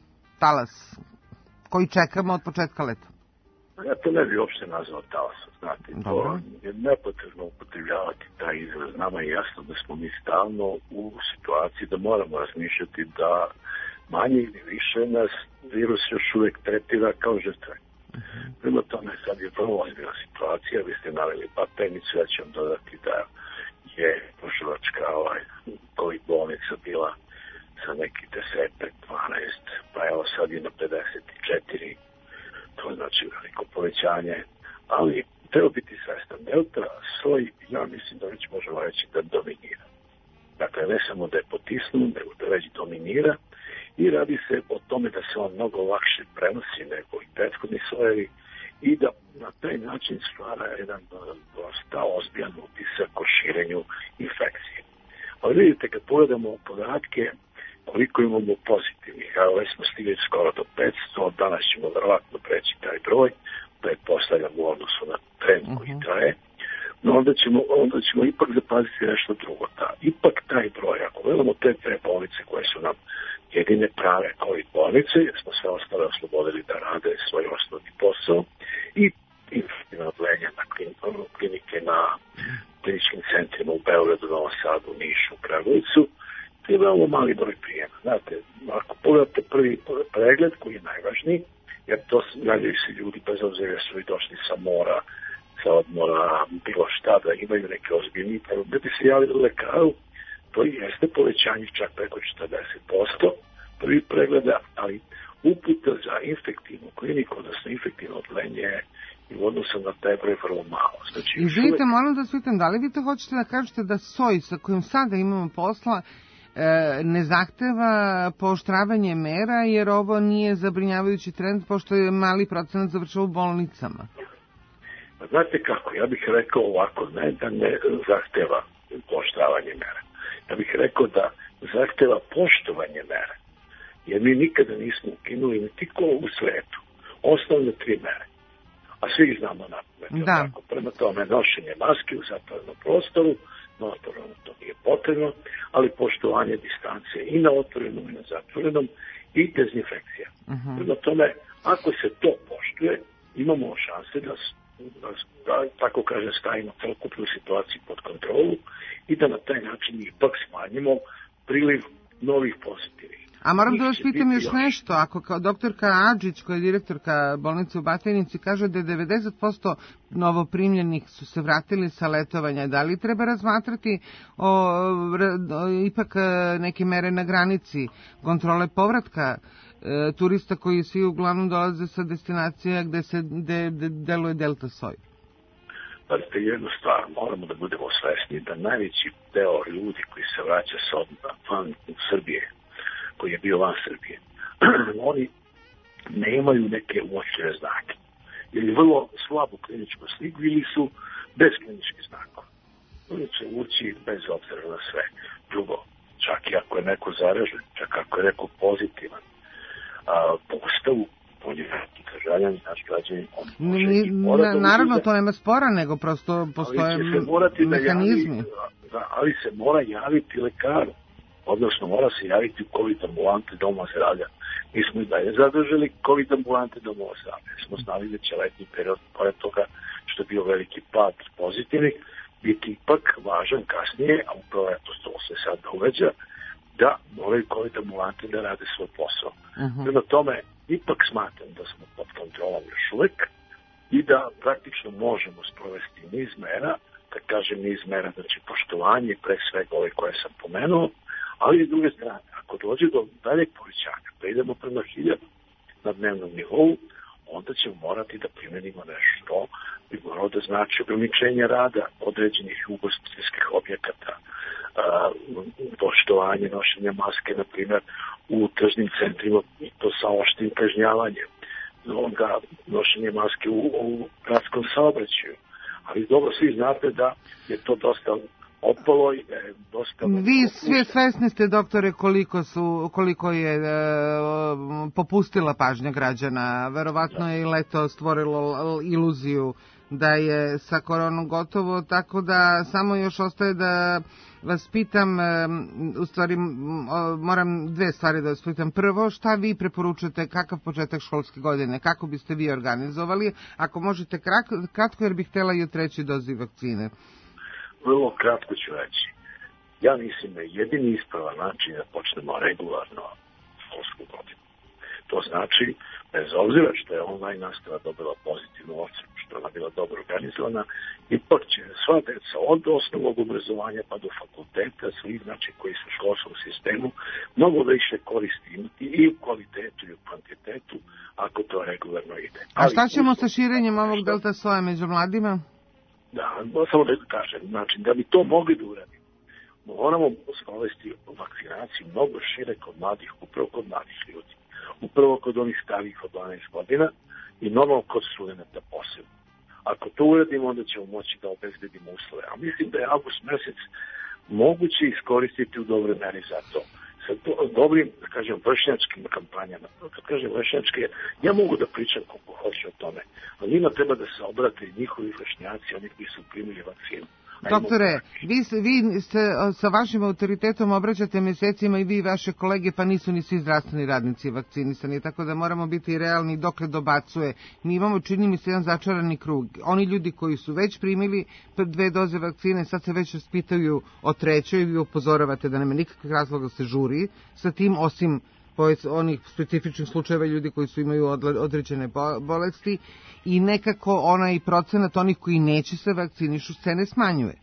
talas koji čekamo od početka leta? Ja to ne bi uopšte nazvao talasom, znate. To je nepotrebno upotrebljavati taj izraz. Nama je jasno da smo mi stalno u situaciji da moramo razmišljati da manje ili više nas virus još uvijek tretira kao žrtve. Uh-huh. Prema tome sad je vrlo ozbiljna situacija. Vi ste naveli Batajnicu, ja ću vam dodati da je prošlovačka ovaj, COVID bolnica bila sa nekih deset, dvanaest, pa evo sad je na pedeset četiri, to znači veliko povećanje, ali treba biti svestan, delta soj, ja mislim da već možemo reći da dominira. Dakle, ne samo da je potisnu, nego da već dominira i radi se o tome da se on mnogo lakše prenosi nego i prethodni sojevi i da na taj način stvara jedan dosta ozbiljan utisak o širenju infekcije. Ali vidite, kad pogledamo podatke, koliko imamo pozitivnih, a već smo stigli skoro do petsto, danas ćemo verovatno preći taj broj, pretpostavljam u odnosu na trend koji traje, no onda ćemo, onda ćemo ipak zapaziti nešto drugo. Ta, ipak taj broj, ako gledamo te tre bolnice koje su nam jedine prave COVID bolnice, jer smo sve ostale oslobodili da rade svoj osnovni posao i infektivna odlenja na klinike na kliničkim centrima u Beogradu, Novom Sadu, Nišu, Kragujevcu, to je veoma mali broj prijema. Znate, ako pogledate prvi pregled koji je najvažniji, jer to javljaju se ljudi bez obzira su i došli sa mora, sa odmora, bilo šta, da imaju neke ozbiljnije probleme, da bi se javili u lekaru, to jeste povećanje čak preko četrdeset posto prvi pregleda, ali uputa za infektivnu kliniku, odnosno infektivno odlenje i u odnosu na taj broj vrlo malo. Znači, izvinite, uvek... moram da vas pitam, da li vi to hoćete da kažete da soj sa kojim sada imamo posla ne zahteva pooštravanje mera, jer ovo nije zabrinjavajući trend, pošto je mali procenat završao u bolnicama? Znate kako, ja bih rekao ovako, ne da ne zahteva pooštravanje mera. Ja bih rekao da zahteva poštovanje mera, jer mi nikada nismo ukinuli niti ko u svetu osnovne tri mere. A svi ih znamo napamet. Da. Tako, prema tome, nošenje maske u zatvorenom prostoru, na otvorenom to nije potrebno, ali poštovanje distance i na otvorenom i na zatvorenom i dezinfekcija. Uh-huh. Prema tome, ako se to poštuje, imamo šanse da, da, da tako kažem, stavimo celokupnu situaciju pod kontrolu i da na taj način ipak smanjimo priliv novih pozitivnih. A moram da vas pitam još nešto, ako kao doktorka Adžić, koja je direktorka bolnice u Batajnici, kaže da je devedeset posto novoprimljenih su se vratili sa letovanja, da li treba razmatrati o, o, ipak neke mere na granici, kontrole povratka e, turista koji svi uglavnom dolaze sa destinacija gde se de, de, deluje delta soj? Pazite, jednu stvar, moramo da budemo svesni da najveći deo ljudi koji se vraća sa van Srbije, koji je bio van Srbije, oni ne imaju neke uočene znake. Ili vrlo slabu kliničku sliku ili su bez kliničkih znakova. Oni će ući bez obzira na sve. Drugo, čak i ako je neko zaražen, čak ako je neko pozitivan, a, po ustavu, on je državljan, naš građanin, on može Ni, i mora da naravno, uzde, to nema spora, nego prosto postoje mehanizmi. Da javi, da, ali se mora javiti lekaru. Odnosno, mora se javiti u COVID ambulante doma zdravlja. Mi smo i dalje zadržali COVID ambulante doma zdravlja. Smo znali da će letnji period, pored toga što je bio veliki pad pozitivnih, biti ipak važan kasnije, a upravo je to se sad događa, da moraju COVID ambulante da rade svoj posao. Uh-huh. Prema tome, ipak smatram da smo pod kontrolom još uvek i da praktično možemo sprovesti niz mera, da kažem niz mera, znači poštovanje pre svega ove koje sam pomenuo, ali s druge strane, ako ako dođe do daljeg povećanja, da idemo prema hiljadu na dnevnom nivou, onda ćemo morati da primenimo nešto bi moralo da znači ograničenje rada određenih ugostiteljskih objekata, poštovanje nošenja maske, na primjer, u tržnim centrima, i to sa oštrim kažnjavanjem, onda nošenje maske u, u gradskom saobraćaju. Ali dobro, svi znate da je to dosta opalo i da je dosta... Vi svi svesni ste, doktore, koliko, su, koliko je e, popustila pažnja građana. Verovatno je i leto stvorilo iluziju da je sa koronom gotovo, tako da samo još ostaje da vas pitam, u stvari moram dve stvari da vas pitam. Prvo, šta vi preporučujete, kakav početak školske godine, kako biste vi organizovali, ako možete kratko, jer bih htjela i o trećoj dozi vakcine. Vrlo kratko ću reći. Ja mislim da je jedini ispravan način da počnemo regularno školsku godinu. To znači, bez obzira što je online nastava dobila pozitivnu ocenu, što je ona bila dobro organizovana, ipak će sva deca od osnovnog obrazovanja pa do fakulteta, svi znači koji su u školskom sistemu, mnogo više koristi imati i u kvalitetu i u kvantitetu, ako to regularno ide. A šta ćemo sa širenjem ovog delta soja među mladima? Da, samo da kažem, znači, da bi to mogli da uradimo, moramo sprovesti vakcinaciju mnogo šire kod mladih, upravo kod mladih ljudi. Upravo kod onih starijih od dvanaest godina i normalno kod studenta posebno. Ako to uradimo, onda ćemo moći da obezbedimo uslove. A mislim da je avgust mesec moguće iskoristiti u dobroj meri za to. Sa to, dobrim, da kažem, vršnjačkim kampanjama. Kad kažem vršnjačke, ja mogu da pričam koliko hoću o tome. Ali njima treba da se obrate njihovi vršnjaci, oni koji su primili vakcinu. Doktore, vi, vi se sa vašim autoritetom obraćate mjesecima i vi i vaše kolege, pa nisu ni svi zdravstveni radnici vakcinisani, tako da moramo biti realni dokle dobacuje. Mi imamo, čini mi se, jedan začarani krug. Oni ljudi koji su već primili dve doze vakcine, sad se već raspitaju o trećoj i vi upozoravate da nema nikakvih razloga da se žuri sa tim, osim onih specifičnih slučajeva ljudi koji su imaju određene bolesti, i nekako onaj procenat onih koji neće se vakcinišu se ne smanjuje.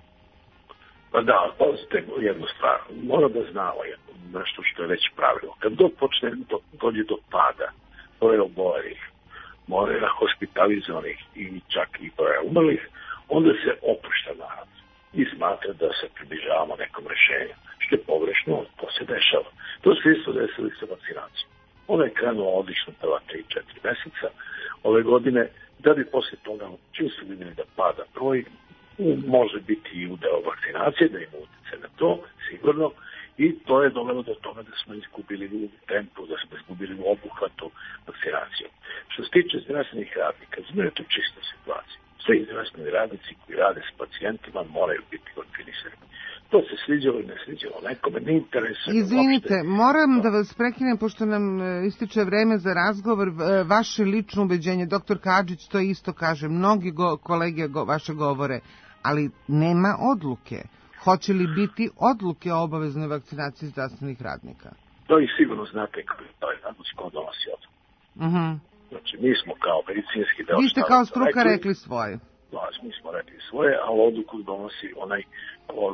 Pa da, pazite jednu stvar. Mora da znamo nešto što je već pravilo. Kad do počne do, dođe do pada broja obolelih, broja hospitalizovanih i čak i broja umrlih, onda se opušta narod i smatra da se približavamo nekom rešenju. Što je pogrešno, to se dešava. To se isto desilo sa vakcinacijom. Ona je krenula odlično prva tri četiri meseca ove godine, da bi posle toga, čim su vidjeli da pada broj, može biti i udeo vakcinacije, da ima utice na to, sigurno, i to je dovelo do toga da smo izgubili u tempu, da smo izgubili u obuhvatu vakcinacijom. Što se tiče zdravstvenih radnika, znači to čista situacija. Svi zdravstveni radnici koji rade s pacijentima moraju biti vakcinisani. To se sviđalo i ne sviđalo nekome, ne interesuje. Izvinite, moram da vas prekinem, pošto nam ističe vreme za razgovor, vaše lično ubeđenje, doktor Kadžić to isto kaže, mnogi go, kolege go, vaše govore, ali nema odluke. Hoće li biti odluke o obaveznoj vakcinaciji zdravstvenih radnika? To i sigurno znate kako je ko donosi odluku. Uh-huh. Znači, mi smo kao medicinski deo... Vi ste kao struka rekli, rekli svoje. Da, mi smo rekli svoje, a odluku donosi onaj ko,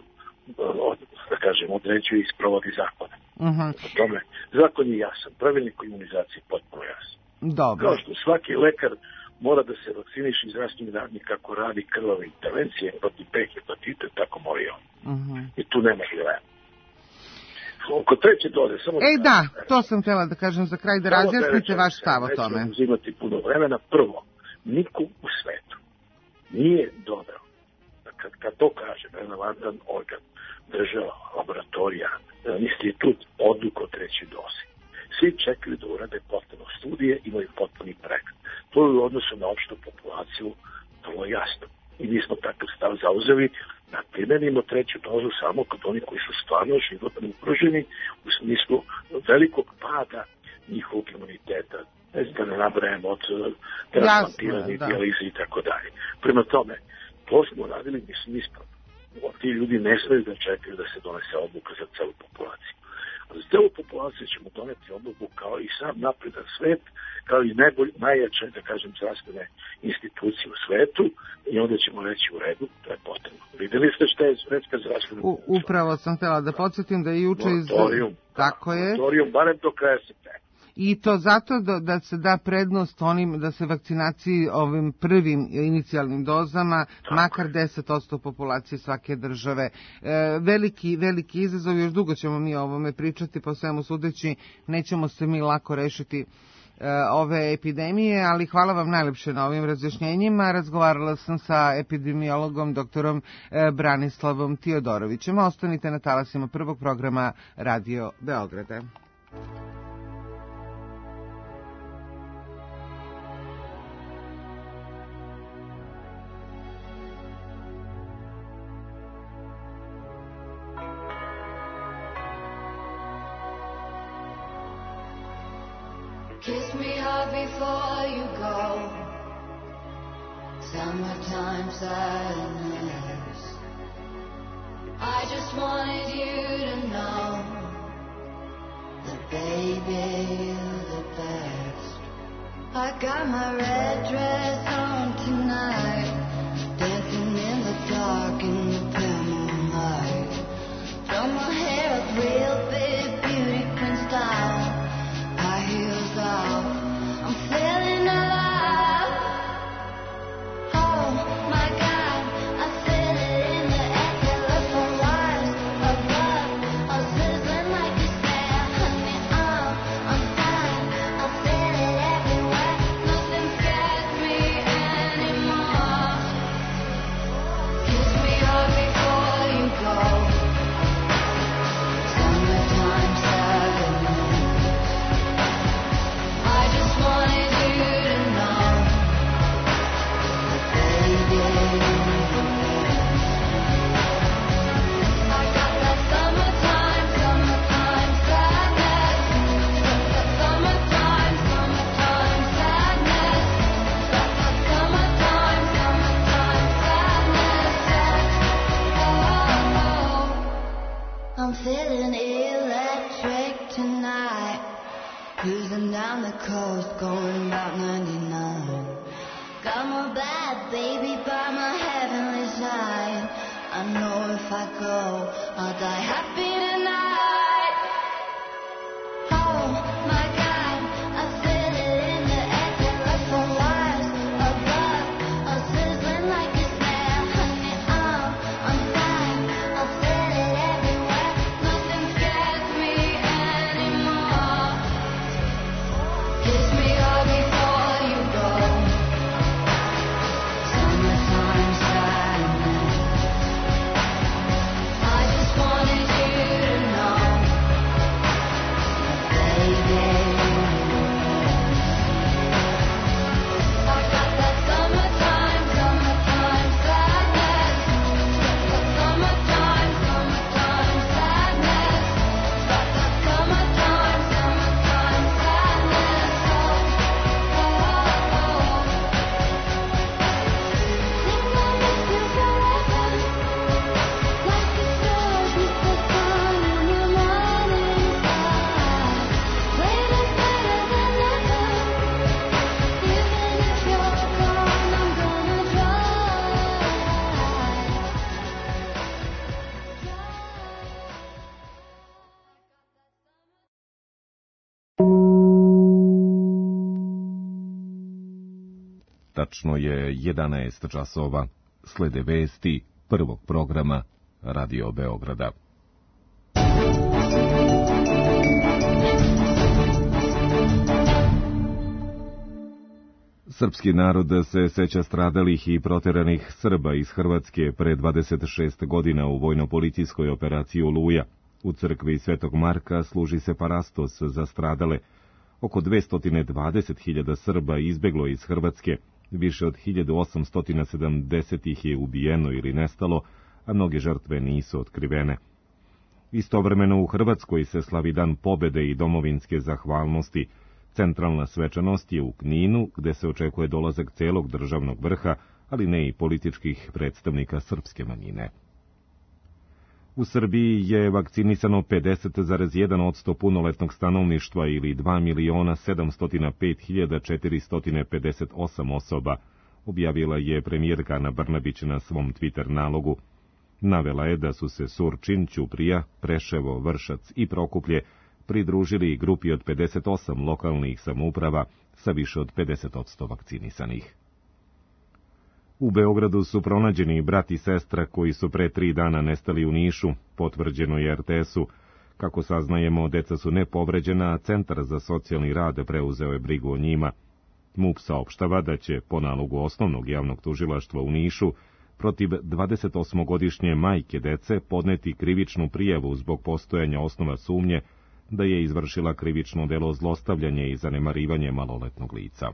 da kažem, određuje i sprovodi zakone. Uh-huh. O tome, zakon je jasan, pravilnik o imunizaciji je potpuno jasan. Dobro. Kao što svaki lekar mora da se vakciniše zdravstveni radnik ako radi krvave intervencije protiv B hepatita, tako mora i on. Uh-huh. I tu nema hilena. Oko treće doze, samo... E da, to sam htjela da kažem za kraj, da razjasnite vaš stav o tome. Nećemo uzimati puno vremena. Prvo, niko u svetu nije dodao, kad, kad to kaže, relevantan organ, država, laboratorija, institut, odluku o trećoj dozi. Svi čekaju da urade potpuno studije, imaju potpuni pregled. To je u odnosu na opštu populaciju vrlo jasno. I mi smo takav stav zauzeli da primenimo treću dozu samo kod onih koji su stvarno životno ugroženi u smislu velikog pada njihovog imuniteta. Ne znam da ne nabrajamo od transplantiranja, dijalize i tako dalje. Prema tome, to smo radili, mislim, ispravno. Ti ljudi ne smiju da čekaju da se donese odluka za celu populaciju. A za celu populaciju ćemo doneti odluku kao i sam napredan svet, kao i najbolj, najjače, da kažem, zdravstvene institucije u svetu, i onda ćemo reći u redu, to je potrebno. Videli ste što je svetska zdravstvena... Upravo sam htjela da podsjetim da je juče iz... Tako je. Moratoriju barem do kraja septembra. I to zato da, da se da prednost onim, da se vakcinaciji ovim prvim inicijalnim dozama, tako, makar deset posto populacije svake države. E, veliki, veliki izazov, još dugo ćemo mi o ovome pričati, po svemu sudeći, nećemo se mi lako rešiti ove epidemije, ali hvala vam najlepše na ovim razjašnjenjima. Razgovarala sam sa epidemiologom doktorom Branislavom Tiodorovićem. Ostanite na talasima prvog programa Radio Beograda. Kiss me hard before you go. Summertime sadness. I just wanted you to know that baby you're the best. I got my red dress on tonight, dancing in the dark in the pale moonlight. Throw my hair up real big, beauty queen style. Heels off, I'm feeling alive. Oh my God, I feel it in the air. Telephone wires above, I'm sizzling like a snare. Honey, oh, I'm fine, I feel it everywhere. Nothing scares me anymore. Kiss me hard before you go. Summertime sadness. Wanted you to know that baby I got that summertime, summertime sadness. That summertime, summertime sadness. Got that summertime, summertime sadness. Oh, I'm feeling electric tonight. Cruising down the coast, going about ninety-nine. Got my bad baby by my heavenly side. I know if I go, I'll die happy tonight. Oh my God, I feel it in the air. Telephone wires above, I'm sizzling like a snare. Honey, oh, I'm fine, I feel it everywhere. Nothing scares me anymore. Kiss me hard before you go. Summertime sadness. I just wanted you to know that baby I got that summertime, summertime sadness. That summertime, summertime sadness. Got that summertime, summertime sadness. Tačno je jedanaest časova. Slede vesti prvog programa Radio Beograda. Srpski narod se seća stradalih i proteranih Srba iz Hrvatske pre dvadeset šest godina u vojno-policijskoj operaciji Oluja. U crkvi Svetog Marka služi se parastos za stradale. Oko dvesta dvadeset hiljada Srba izbeglo iz Hrvatske, više od hiljadu osamsto sedamdeset ih je ubijeno ili nestalo, a mnoge žrtve nisu otkrivene. Istovremeno u Hrvatskoj se slavi Dan pobede i domovinske zahvalnosti. Centralna svečanost je u Kninu, gde se očekuje dolazak celog državnog vrha, ali ne i političkih predstavnika srpske manjine. U Srbiji je vakcinisano pedeset zarez jedan posto punoletnog stanovništva ili dva miliona sedamsto pet hiljada četiristo pedeset osam osoba, objavila je premijerka Ana Brnabić na svom Twitter nalogu. Navela je da su se Surčin, Ćuprija, Preševo, Vršac i Prokuplje pridružili i grupi od pedeset osam lokalnih samouprava sa više od pedeset posto vakcinisanih. U Beogradu su pronađeni brat i sestra koji su pre tri dana nestali u Nišu, potvrđeno je er te esu. Kako saznajemo, deca su nepovređena, a Centar za socijalni rad preuzeo je brigu o njima. MUP saopštava da će, po nalogu osnovnog javnog tužilaštva u Nišu, protiv dvadesetosmogodišnje majke dece podneti krivičnu prijavu zbog postojanja osnova sumnje da je izvršila krivično delo zlostavljanje i zanemarivanje maloletnog lica.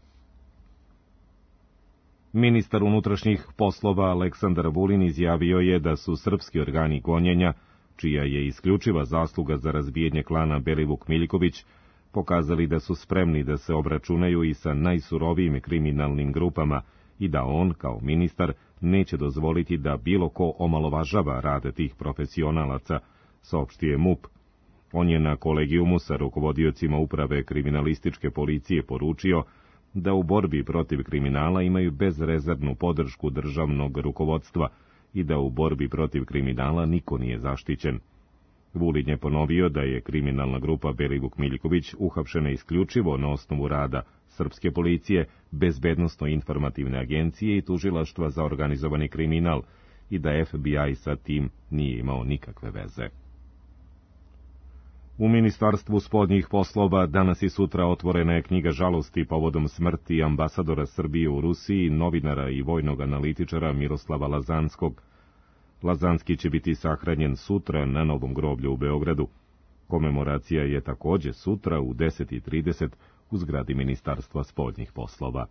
Ministar unutrašnjih poslova Aleksandar Vulin izjavio je da su srpski organi gonjenja, čija je isključiva zasluga za razbijanje klana Belivuk Miljković, pokazali da su spremni da se obračunaju i sa najsurovijim kriminalnim grupama i da on, kao ministar, neće dozvoliti da bilo ko omalovažava rad tih profesionalaca, saopštio MUP. On je na kolegijumu sa rukovodiocima uprave kriminalističke policije poručio da u borbi protiv kriminala imaju bezrezervnu podršku državnog rukovodstva i da u borbi protiv kriminala niko nije zaštićen. Vulin je ponovio da je kriminalna grupa Belivuk Miljković uhapšena isključivo na osnovu rada srpske policije, bezbednosno-informativne agencije i tužilaštva za organizovani kriminal i da ef bi aj sa tim nije imao nikakve veze. U Ministarstvu spoljnih poslova danas i sutra otvorena je knjiga žalosti povodom smrti ambasadora Srbije u Rusiji, novinara i vojnog analitičara Miroslava Lazanskog. Lazanski će biti sahranjen sutra na Novom groblju u Beogradu. Komemoracija je takođe sutra u deset i trideset u zgradi Ministarstva spoljnih poslova.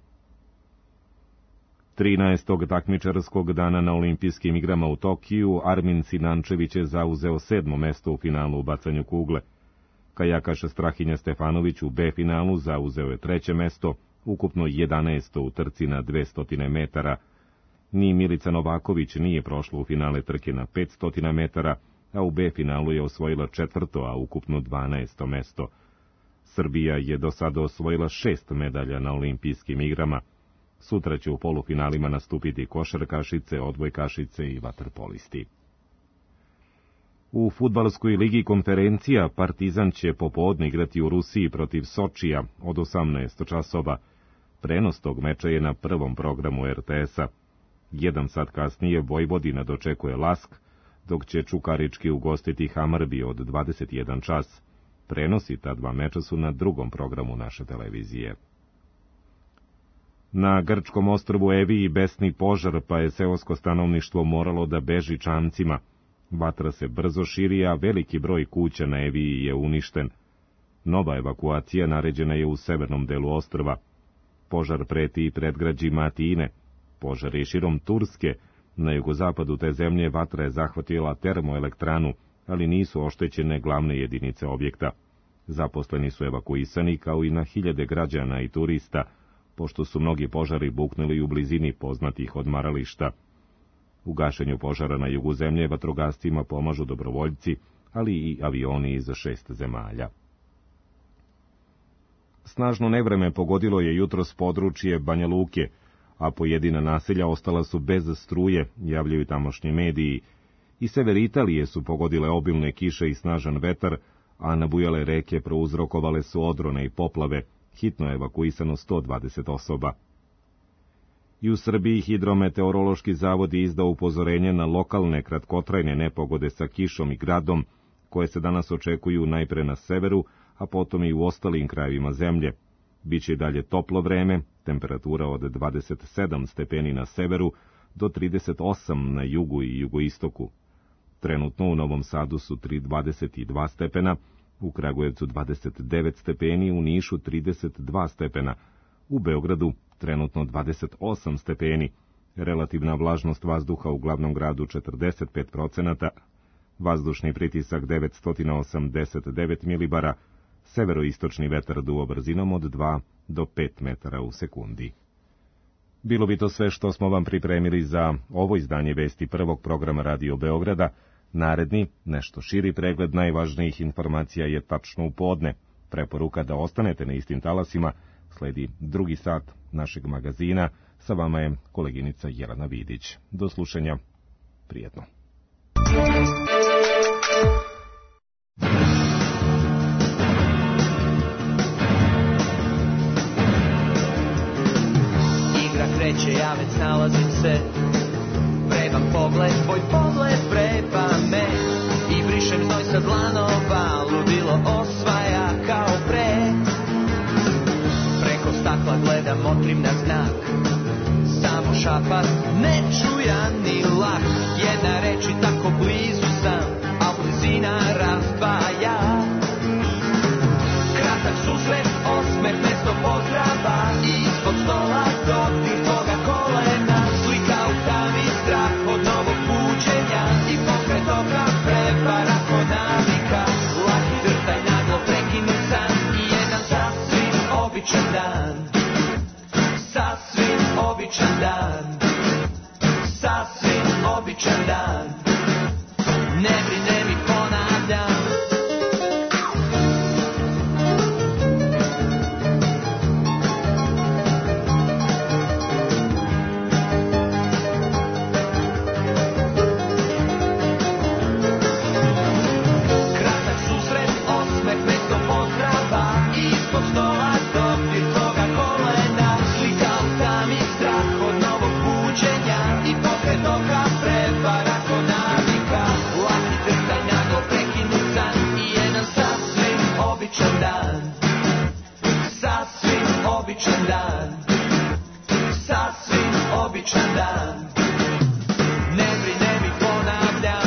trinaestog takmičarskog dana na olimpijskim igrama u Tokiju Armin Sinančević je zauzeo sedmo mesto u finalu u bacanju kugle. Kajakaš Strahinja Stefanović u B finalu zauzeo je treće mesto, ukupno jedanaesto u trci na dvesta metara. Ni Milica Novaković nije prošla u finale trke na petsto metara, a u B finalu je osvojila četvrto, a ukupno dvanaesto mesto. Srbija je do sada osvojila šest medalja na olimpijskim igrama. Sutra će u polufinalima nastupiti košarkašice, odbojkašice i vaterpolisti. U fudbalskoj ligi Konferencija Partizan će popodne igrati u Rusiji protiv Sočija od osamnaest časova. Prenos tog meča je na prvom programu er te esa. Jedan sat kasnije Vojvodina dočekuje Lask, dok će Čukarički ugostiti Hamarbi od dvadeset jedan čas. Prenosi ta dva meča su na drugom programu naše televizije. Na grčkom ostrvu Eviji besni požar, pa je seosko stanovništvo moralo da beži čamcima. Vatra se brzo širi, a veliki broj kuća na Eviji je uništen. Nova evakuacija naređena je u severnom delu ostrva. Požar preti i predgrađima Atine. Požar je širom Turske. Na jugozapadu te zemlje vatra je zahvatila termoelektranu, ali nisu oštećene glavne jedinice objekta. Zaposleni su evakuisani kao i na hiljade građana i turista, pošto su mnogi požari buknuli u blizini poznatih odmarališta. U gašenju požara na jugu zemlje vatrogascima pomažu dobrovoljci, ali i avioni iz šest zemalja. Snažno nevreme pogodilo je jutros područje Banja Luke, a pojedina naselja ostala su bez struje, javljaju tamošnji mediji. I sever Italije su pogodile obilne kiše i snažan vetar, a nabujale reke prouzrokovale su odrone i poplave, hitno je evakuisano sto dvadeset osoba. I u Srbiji Hidrometeorološki zavod je izdao upozorenje na lokalne kratkotrajne nepogode sa kišom i gradom, koje se danas očekuju najpre na severu, a potom i u ostalim krajevima zemlje. Biće i dalje toplo vreme, temperatura od dvadeset sedam stepeni na severu do trideset osam na jugu i jugoistoku. Trenutno u Novom Sadu su dvadeset dva stepena, u Kragujevcu dvadeset devet stepeni, u Nišu trideset dva stepena, u Beogradu trenutno dvadeset osam stepeni, relativna vlažnost vazduha u glavnom gradu četrdeset pet procenata, vazdušni pritisak devetsto osamdeset devet milibara, severoistočni vetar duo brzinom od dva do pet metara u sekundi. Bilo bi to sve što smo vam pripremili za ovo izdanje vesti prvog programa Radio Beograda. Naredni, nešto širi pregled najvažnijih informacija je tačno u podne. Preporuka da ostanete na istim talasima, sledi drugi sat našeg magazina. Sa vama je koleginica Jelena Vidić. Do slušanja. Prijetno. ja već nalazim se. Vreban pogled, tvoj pogled vreba me i brišem znoj sa dlanova, ludilo osvaja kao pre. Preko stakla gledam, motrim na znak, samo šapat, nečujani lak. Jedna reč i tako blizu sam, a blizina razdvaja. Kratak susret, osmeh, mesto pozdrava, ispod stola dodir tvoga kolena. Slika u tami, strah od novog buđenja i pokret oka prepara ko navika. Laki drtaj naglo prekinut san i jedan sasvim običan dan. Sasvim običan dan. Sasvim običan dan. Ne brine mi, ponavljam. Kratak susret, osmeh, mesto pozdrava, ispod stola dodir tvoga kolena. Slika u tami, strah od novog buđenja i pokret oka prevara ko navika. Laki drtaj naglo prekinut san i jedan sasvim običan dan. Sasvim običan dan. Sasvim običan dan. Ne brine mi, ponavljam.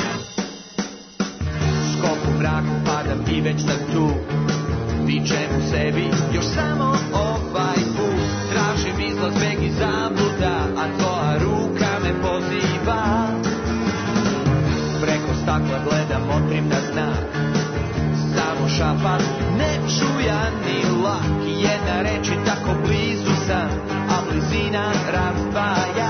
Skok u mraku padam i već sam tu. Vičem u sebi još samo ovaj put. Tražim izlaz, beg i zabluda, a tvoja ruka me poziva. Preko stakla gledam, motrim na znak, samo šapat, nečujani lak. Jedna reč i tako blizu sam, a blizina razdvaja.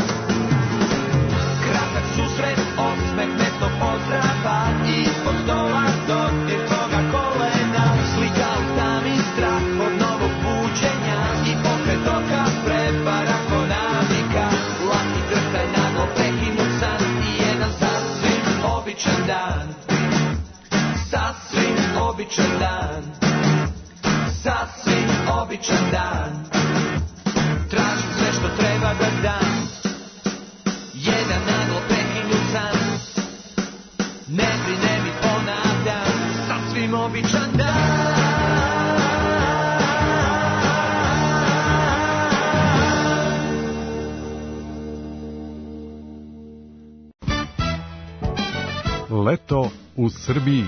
Kratak susret, osmeh, mesto pozdrava, ispod stola dodir tvoga kolena. Slika u tami, strah od novog buđenja i pokret oka prepara ko navika. Laki drtaj naglo prekinut san i jedan sasvim običan dan. Sasvim običan dan. Sasvim običan dan. Tražim sve što treba da dam. Jedan naglo prekinut san. Ne brine mi, ponavljam. Sasvim običan dan. Leto u Srbiji.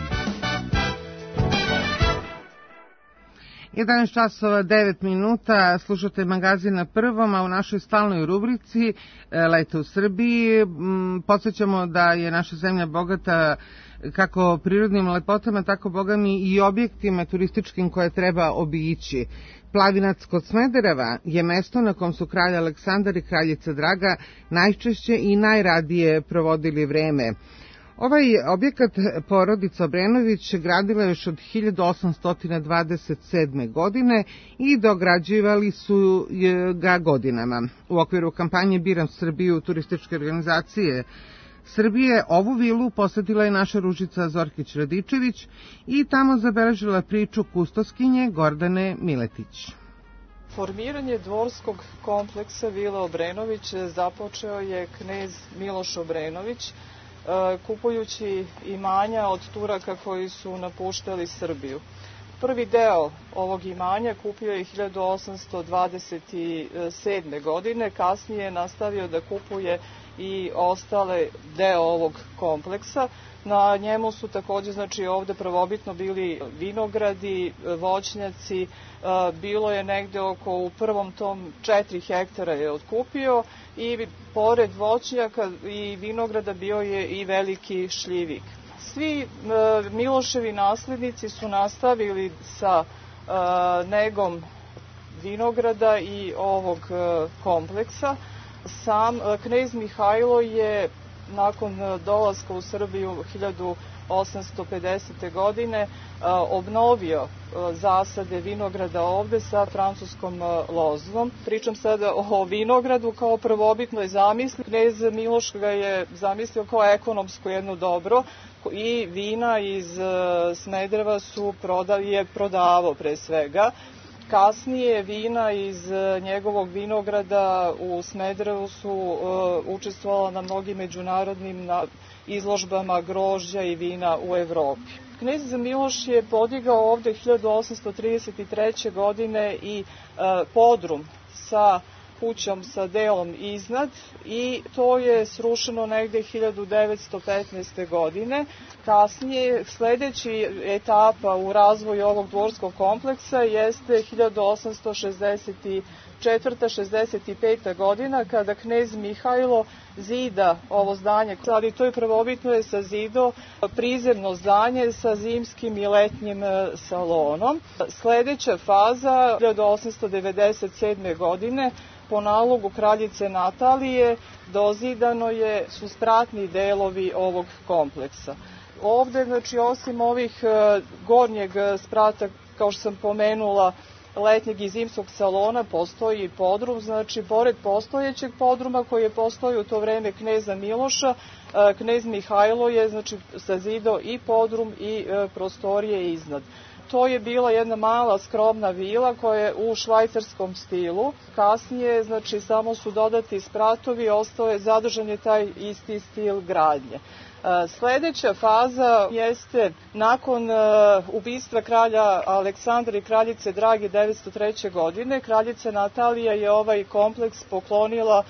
jedanaest časova devet minuta, slušate magazin na Prvom, a u našoj stalnoj rubrici Leto u Srbiji podsjećamo da je naša zemlja bogata kako prirodnim lepotama, tako bogami i objektima turističkim koje treba obići. Plavinac kod Smedereva je mesto na kom su kralj Aleksandar i kraljica Draga najčešće i najradije provodili vreme. Ovaj objekat porodica Obrenović gradila još od hiljadu osamsto dvadeset sedme. godine i dograđivali su ga godinama. U okviru kampanje Biram Srbiju turističke organizacije Srbije ovu vilu posetila je naša Ružica Zorkić-Radičević i tamo zabeležila priču kustoskinje Gordane Miletić. Formiranje dvorskog kompleksa Vile Obrenović započeo je knez Miloš Obrenović, kupujući imanja od Turaka koji su napuštali Srbiju. Prvi deo ovog imanja kupio je hiljadu osamsto dvadeset sedme. godine, kasnije je nastavio da kupuje i ostale deo ovog kompleksa. Na njemu su takođe, znači ovde prvobitno bili vinogradi, voćnjaci, bilo je negde oko u prvom tom četiri hektara je otkupio i pored voćnjaka i vinograda bio je i veliki šljivik. Svi Miloševi naslednici su nastavili sa negom vinograda i ovog kompleksa. Sam knez Mihajlo je nakon dolaska u Srbiju hiljadu osamsto pedesete. godine obnovio zasade vinograda ovde sa francuskom lozom. Pričam sada o vinogradu kao prvobitnoj zamisli. Knez Miloš ga je zamislio kao ekonomsko jedno dobro i vina iz Smedereva su prodali, je prodavao pre svega. Kasnije vina iz njegovog vinograda u Smederevu su uh, učestvovala na mnogim međunarodnim na izložbama grožđa i vina u Evropi. Knez Miloš je podigao ovde hiljadu osamsto trideset treće. godine i uh, podrum sa kućom sa delom iznad i to je srušeno negde hiljadu devetsto petnaeste. godine. Kasnije, sledeći etapa u razvoju ovog dvorskog kompleksa jeste hiljadu osamsto šezdeset četvrta šezdeset peta. godina kada knez Mihajlo zida ovo zdanje, ali to je prvobitno je sazido prizemno zdanje sa zimskim i letnjim salonom. Sledeća faza hiljadu osamsto devedeset sedme. godine po nalogu kraljice Natalije dozidano je su spratni delovi ovog kompleksa. Ovde, znači, osim ovih e, gornjeg sprata, kao što sam pomenula, letnjeg i zimskog salona, postoji i podrum, znači, pored postojećeg podruma koji je postojao u to vreme kneza Miloša, e, knez Mihajlo je, znači, sazidao i podrum i e, prostorije iznad. To je bila jedna mala skromna vila koja je u švajcarskom stilu. Kasnije, znači, samo su dodati spratovi, ostao je zadržan je taj isti stil gradnje. Sledeća faza jeste nakon ubistva kralja Aleksandra i kraljice Drage devetsto treće. godine. Kraljica Natalija je ovaj kompleks poklonila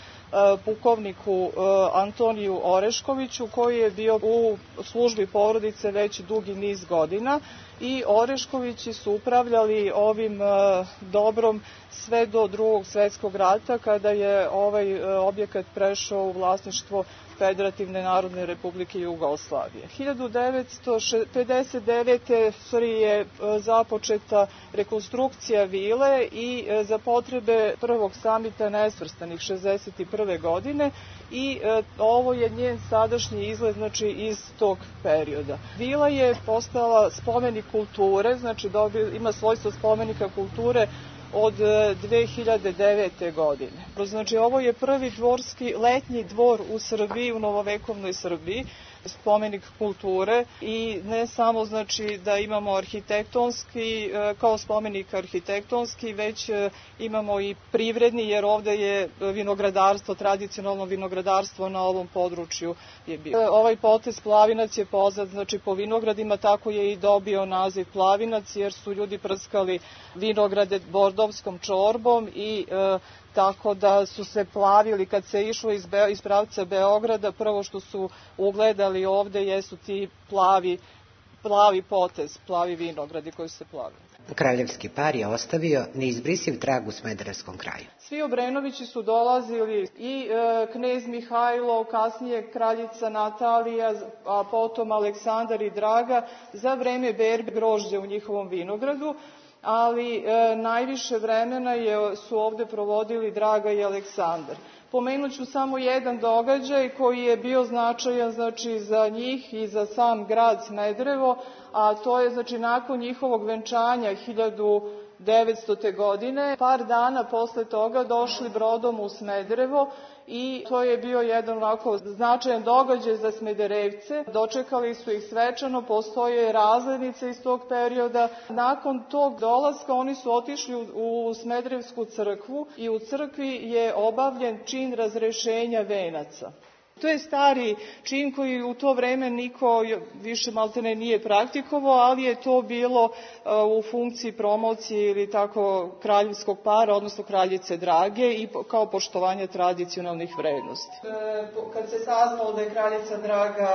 pukovniku Antoniju Oreškoviću koji je bio u službi porodice već dugi niz godina i Oreškovići su upravljali ovim dobrom sve do Drugog svetskog rata kada je ovaj objekat prešao u vlasništvo Federativne narodne republike Jugoslavije. hiljadu devetsto pedeset devete. je započeta rekonstrukcija vile i za potrebe prvog samita nesvrstanih šezdeset prve. godine i ovo je njen sadašnji izgled, znači, iz tog perioda. Vila je postala spomenik kulture, znači dobi, ima svojstvo spomenika kulture od dve hiljade devete. godine. Znači, ovo je prvi dvorski letnji dvor u Srbiji, u novovekovnoj Srbiji, spomenik kulture i ne samo, znači, da imamo arhitektonski, kao spomenik arhitektonski, već imamo i privredni, jer ovde je vinogradarstvo, tradicionalno vinogradarstvo na ovom području je bilo. Ovaj potez Plavinac je poznat, znači, po vinogradima, tako je i dobio naziv Plavinac, jer su ljudi prskali vinograde bordovskom čorbom i e, tako da su se plavili kad se išlo iz, Be iz pravca Beograda, prvo što su ugledali ovde jesu ti plavi, plavi potez, plavi vinogradi koji su se plavili. Kraljevski par je ostavio neizbrisiv trag u Smederevskom kraju. Svi Obrenovići su dolazili i e, knez Mihajlo, kasnije kraljica Natalija, a potom Aleksandar i Draga za vreme berbe grožđa u njihovom vinogradu, ali e, najviše vremena je, su ovde provodili Draga i Aleksandar. Pomenut ću samo jedan događaj koji je bio značajan, znači, za njih i za sam grad Smederevo, a to je, znači, nakon njihovog venčanja hiljadu devetstote. godine, par dana posle toga došli brodom u Smederevo i to je bio jedan onako značajan događaj za Smederevce. Dočekali su ih svečano, postoje razglednice iz tog perioda. Nakon tog dolaska oni su otišli u, u Smederevsku crkvu i u crkvi je obavljen čin razrešenja venaca. To je stari čin koji u to vreme niko više maltene nije praktikovao, ali je to bilo uh, u funkciji promocije ili tako kraljevskog para, odnosno kraljice Drage i kao poštovanje tradicionalnih vrednosti. E, kad se saznalo da je kraljica Draga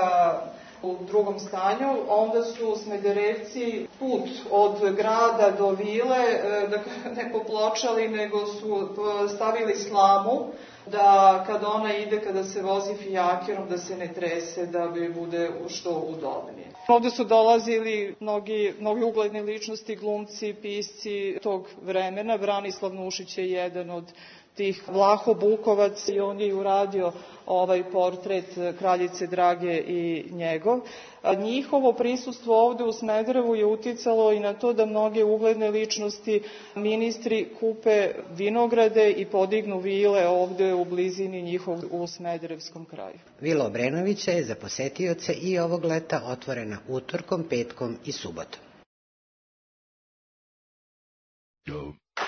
u drugom stanju, onda su Smederevci put od grada do vile ne popločali, nego su stavili slamu da kada ona ide, kada se vozi fijakerom, da se ne trese, da bi bude što udobnije. Ovde su dolazili mnogi, mnogi ugledne ličnosti, glumci, pisci tog vremena. Branislav Nušić je jedan od tih. Vlaho Bukovac, i on je uradio ovaj portret kraljice Drage i njegov. Njihovo prisustvo ovde u Smederevu je uticalo i na to da mnoge ugledne ličnosti, ministri, kupe vinograde i podignu vile ovde u blizini njihov u Smederevskom kraju. Vila Obrenovića je za posetioce i ovog leta otvorena utorkom, petkom i subotom.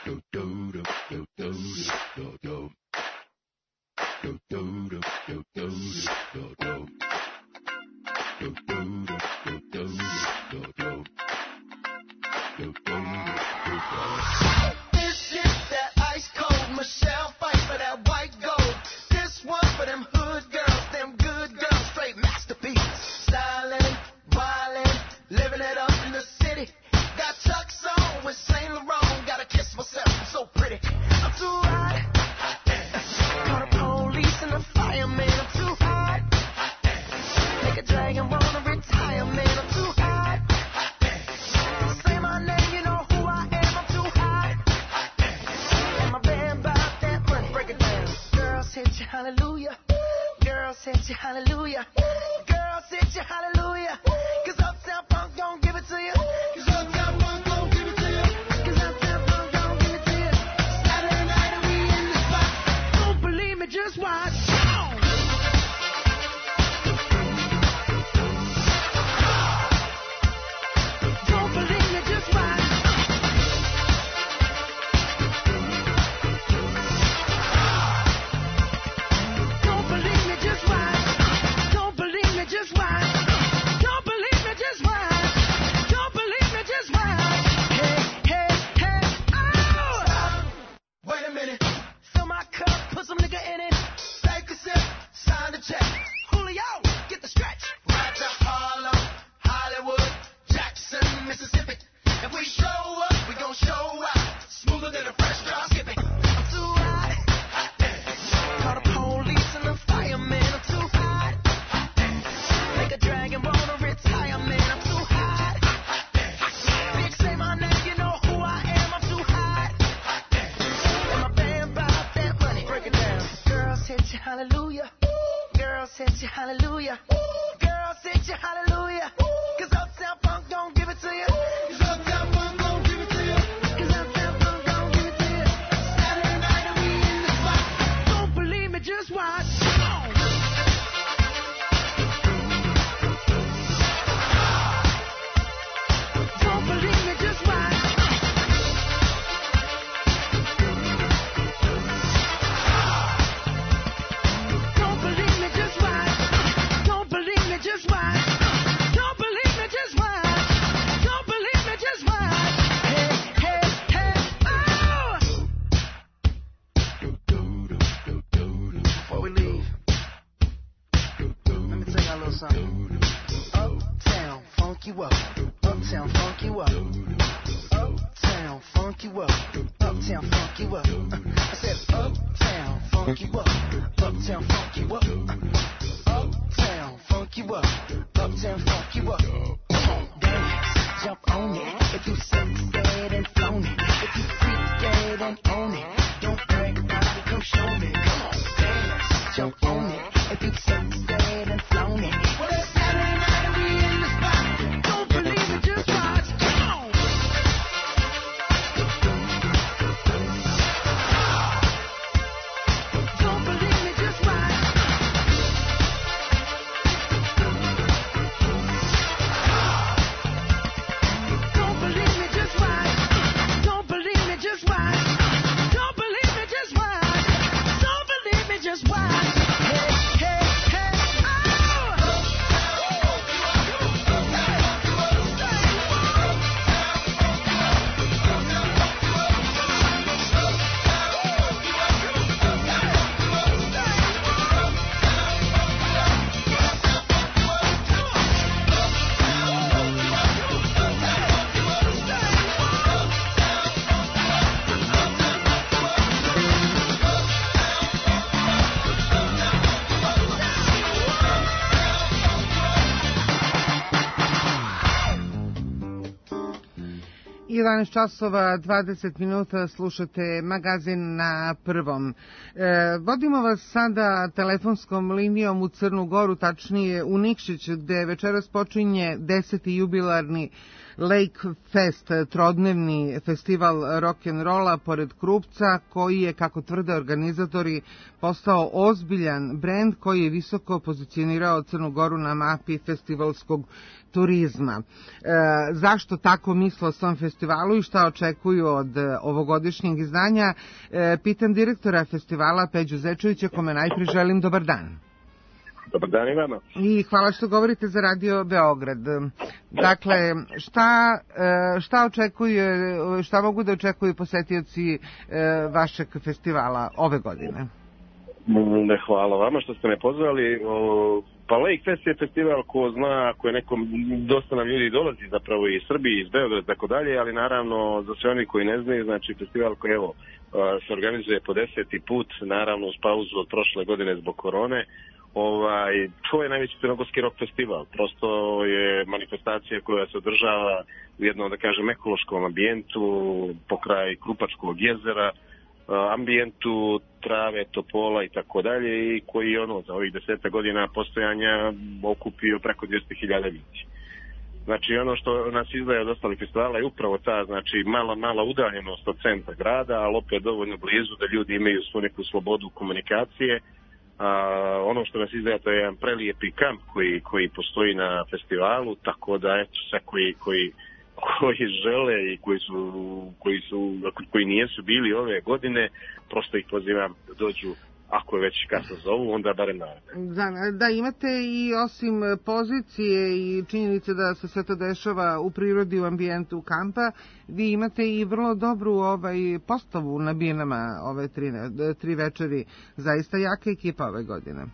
This is that ice cold Michelle fight for that white gold. This one for them hood girls, them good girls, straight masterpieces. Stylin', wildin', living it up in the city. Got Chuck's on with Saint Laurent. Gotta kiss myself, I'm so pretty. I'm too hot. Call the police and the fireman. I'm too hot. Make a dragon wanna retire, man. I'm too hot. Say my name, you know who I am. I'm too hot. And my band bought that money. Break it down. Girls hit you, hallelujah. Girls hit you, hallelujah. Girls hit you, hallelujah. Cause Uptown Funk don't give it to you. Cause Uptown Funk don't give it to you. Cause Uptown Funk don't give it to you. Saturday night and we in the spot. Don't believe me, just watch. Don't believe me, just watch. Don't believe me, just watch. Don't believe me, just watch. Don't believe me, just watch. Don't believe me, just watch. Hey, hey, hey, oh! Wait a minute. Fill my cup, put some nigga in it. Take a sip, sign the check. Julio, get the stretch. Right to Harlem, Hollywood, Jackson, Mississippi. If we show up, we gon' show out. Smoother than a fresh drop skipping. I'm too hot. Call the police and the fireman. I'm too hot. Make a dragon wanna retire, man. I'm too hot. Bitch, say my name, you know who I am. I'm too hot. And my band bought that money. Break it down. Girls hit you, hallelujah. Girls hit you, hallelujah. Girls hit you, hallelujah. Cause Uptown Funk don't give it to you. Cause Uptown Funk don't give it to you. Cause Uptown Funk don't give it to you. Saturday night and we in the spot. Don't believe me, just watch. Don't believe me, just watch. Don't believe me, just watch. Don't believe me, just watch. Don't believe me, just watch. Don't believe me, just watch. Hey, hey, hey, oh! Before we leave, let me tell y'all a little something. Uptown, funk you up. Uptown, funk you up. Uptown, funk you up. Uptown, funk you up. I said uptown, funk you up. Uptown, funk you up. Uptown, funk you up. Uptown, funk you up. Come on, dance, jump on it. If you said and flown it. If you freak dead and own it. Don't brag about it, come show me. Come on, dance, jump on it. If you said and flown it. Well, it's Saturday night and we in the spot. Don't believe it, just watch. Come on. Don't believe me, just watch. Don't believe me, just watch. Don't believe me, just watch. Don't believe me, just watch. Don't believe me, just watch. Hey, hey, hey, jedanaest časova dvadeset minuta slušate magazin na prvom. E, vodimo vas sada telefonskom linijom u Crnu Goru, tačnije u Nikšić, gde večeras počinje deseti jubilarni Lake Fest, trodnevni festival rock'n'rolla pored Krupca, koji je, kako tvrde organizatori, postao ozbiljan brend koji je visoko pozicionirao Crnu Goru na mapi festivalskog turizma. E, zašto tako misle o svom festivalu festivalu i šta očekuju od ovogodišnjeg izdanja. Pitam direktora festivala Peđu Zečevića, kome najprije želim dobar dan. Dobar dan i vama. I hvala što govorite za Radio Beograd. Dakle, šta, šta očekuje, šta mogu da očekuju posetioci vašeg festivala ove godine? Ne, hvala vama što ste me pozvali. Pa Lake Fest je festival ko zna, ako je nekom, dosta nam ljudi dolazi zapravo iz Srbije, iz Beograda i tako dalje, ali naravno za sve oni koji ne znaju, znači festival koji evo se organizuje po deseti put, naravno uz pauzu od prošle godine zbog korone. Ovaj, to je najveći crnogorski rock festival. Prosto je manifestacija koja se održava u jednom, da kažem, ekološkom ambijentu pokraj Krupačkog jezera, ambijentu trave, topola i tako dalje, i koji je ono za ovih deseta godina postojanja okupio preko dvjesto hiljada ljudi. Znači ono što nas izdvaja od ostalih festivala je upravo ta, znači mala, mala udaljenost od centra grada, ali opet dovoljno blizu da ljudi imaju svu neku slobodu komunikacije. A, ono što nas izdvaja to je jedan prelijepi kamp koji, koji postoji na festivalu, tako da eto sve koji, koji koji žele i koji su, koji su, koji nijesu bili ove godine, prosto ih pozivam da dođu, ako je već kasno zovu, onda barem naravno. Da, da, imate i osim pozicije i činjenice da se sve to dešava u prirodi, u ambijentu kampa, vi imate i vrlo dobru ovaj, postavu na binama ove tri, tri večeri. Zaista jaka ekipa ove godine.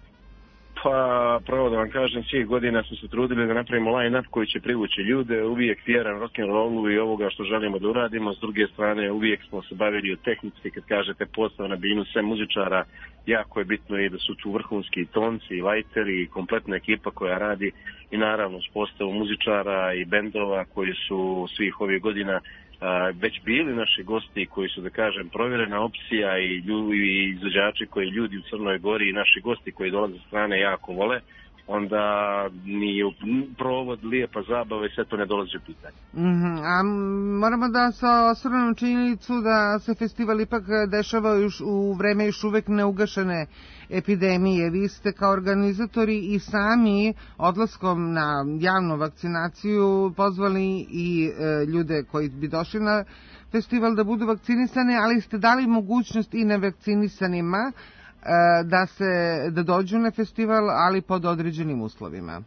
Pa, pravo da vam kažem, svih godina smo se trudili da napravimo line-up koji će privući ljude, uvijek vjeran rock'n'rollu i ovoga što želimo da uradimo. S druge strane, uvijek smo se bavili o tehnici, kad kažete postav na binu, sve muzičara, jako je bitno i da su tu vrhunski tonci, i lajteri, i kompletna ekipa koja radi, i naravno s postavom muzičara i bendova koji su svih ovih godina a, već bili naši gosti, koji su, da kažem, provjerena opcija, i, ljudi, i izvođači koji ljudi u Crnoj Gori i naši gosti koji dolaze sa strane jako vole, onda nije provod, lijepa zabava i sve to ne dolazi u pitanje. Mm-hmm. A moramo da se osvrnemo činjenicu da se festival ipak dešava još u vreme još uvek neugašene epidemije. Vi ste kao organizatori i sami odlaskom na javnu vakcinaciju pozvali i e, ljude koji bi došli na festival da budu vakcinisani, ali ste dali mogućnost i nevakcinisanima da se da dođu na festival, ali pod određenim uslovima.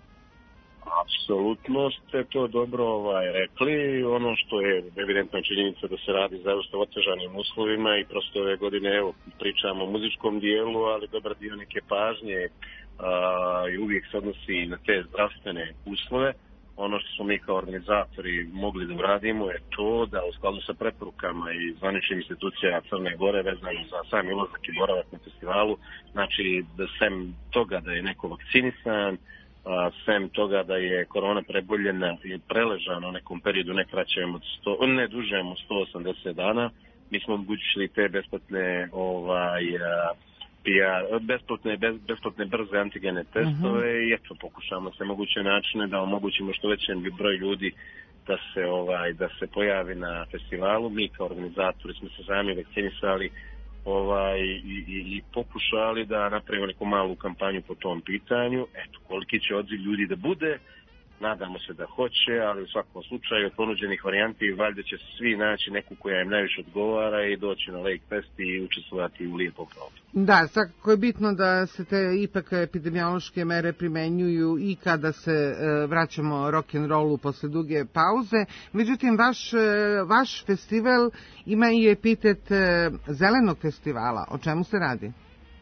Apsolutno ste to dobro ovaj, rekli. Ono što je evidentna činjenica da se radi zaista o otežanim uslovima, i prosto ove godine evo, pričamo o muzičkom dijelu, ali dobar dio neke pažnje a, i uvijek se odnosi na te zdravstvene uslove. Ono što smo mi kao organizatori mogli da uradimo je to da u skladu sa preporukama i zvaničnih institucija Crne Gore vezano za sam ulazak i boravak na festivalu, znači da sem toga da je neko vakcinisan, a, sem toga da je korona preboljena i preležana u nekom periodu ne kraćem od sto, ne dužem od sto osamdeset dana, mi smo omogućili te besplatne ovaj a, Ja, besplatne, bez, besplatne brze antigene testove, uh-huh. i eto pokušamo se moguće načine da omogućimo što većem broj ljudi da se ovaj da se pojavi na festivalu. Mi kao organizatori smo se sami vakcinisali ovaj i, i, i pokušali da napravimo neku malu kampanju po tom pitanju. Eto, koliki će odziv ljudi da bude, nadamo se da hoće, ali u svakom slučaju od ponuđenih varijanti valjda će svi naći neku koja im najviše odgovara i doći na Lake Fest i učestvovati u lijepom probu. Da, svakako je bitno da se te ipak epidemiološke mere primenjuju i kada se e, vraćamo rock'n'rollu posle duge pauze. Međutim, vaš, e, vaš festival ima i epitet e, zelenog festivala. O čemu se radi?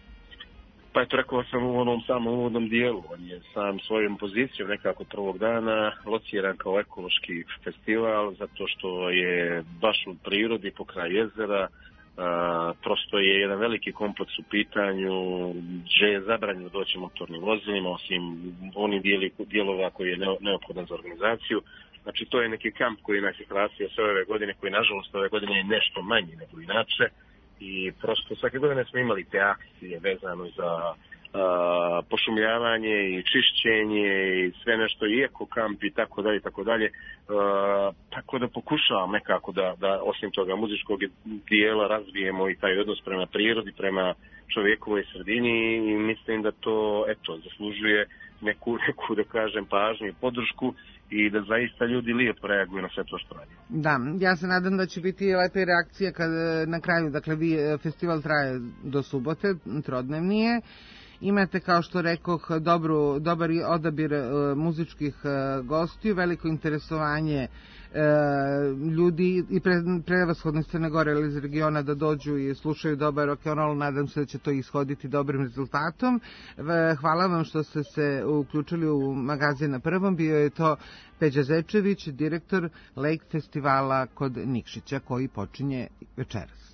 Pa eto, rekao sam u onom samom uvodnom dijelu, on je sam svojom pozicijom nekako prvog dana lociran kao ekološki festival, zato što je baš u prirodi pokraj jezera, a, prosto je jedan veliki kompleks u pitanju, gdje je zabranjeno doći motornim vozilima, osim onih dijelova koji je neophodan za organizaciju. Znači, to je neki kamp koji nas je krasio sve ove godine, koji nažalost ove godine je nešto manji nego inače. I prosto svake godine smo imali te akcije vezano za a, pošumljavanje i čišćenje i sve nešto, i eko kamp i tako dalje, tako dalje. Tako da pokušavam nekako da, da osim toga muzičkog dijela razvijemo i taj odnos prema prirodi, prema čovjekovoj sredini, i mislim da to eto zaslužuje neku, neku da kažem, pažnju i podršku i da zaista ljudi lijepo reaguju na sve to što radi. Da, ja se nadam da će biti lepe reakcije kad na kraju, dakle, vi, festival traje do subote, trodnevni je. Imate, kao što rekoh, dobru, dobar odabir e, muzičkih e, gostiju, veliko interesovanje e, ljudi i pre, prevashodno iz Crne Gore ili iz regiona da dođu i slušaju dobar rock and roll. Nadam se da će to ishoditi dobrim rezultatom. E, hvala vam što ste se uključili u magazin na Prvom. Bio je to Peđa Zečević, direktor Lake festivala kod Nikšića, koji počinje večeras.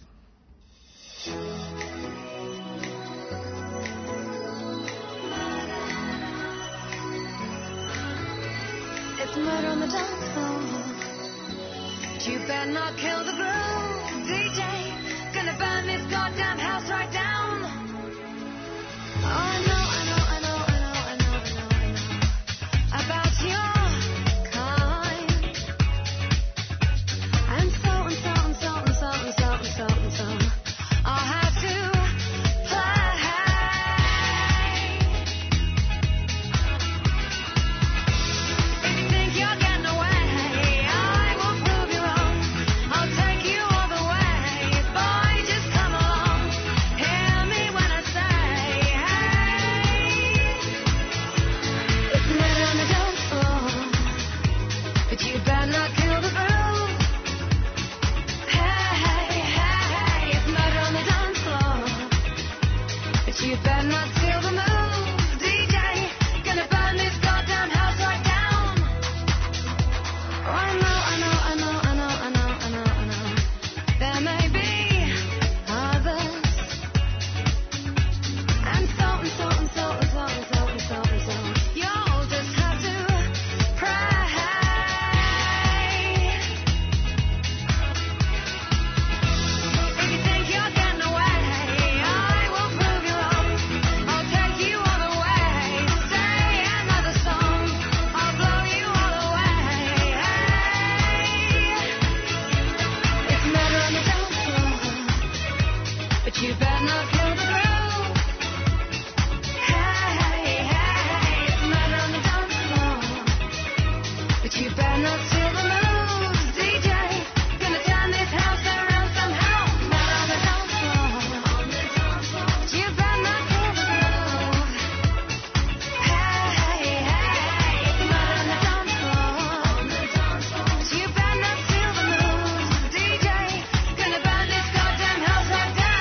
It's murder on the dance floor. You better not kill the groove, D J. Gonna burn this goddamn house right down. Oh, I know, I know, I know, I know, I know, I know, I know about your kind. And so and so and so and so and so and so and so. I'll have to play. You better not steal the moves, D J. Gonna burn this goddamn house right down. Oh, I know, I know, I know, I know, I know, I know, I know. There may be others. And so and so and so and so and so and so and so. You'll just have to pray. If you think you're getting away, I will prove you wrong. I'll take you all the way. Say another song. I'll blow you all away. It's murder on the dance floor, but you better not kill the groove. Hey, hey, it's murder on the dance floor, but you better not steal the moves, D J. Gonna turn this house around somehow. Murder on the dance floor, but you better not kill the groove. Hey, hey, it's murder on the dance floor, but you better not steal the moves, D J. Gonna burn this goddamn house right down.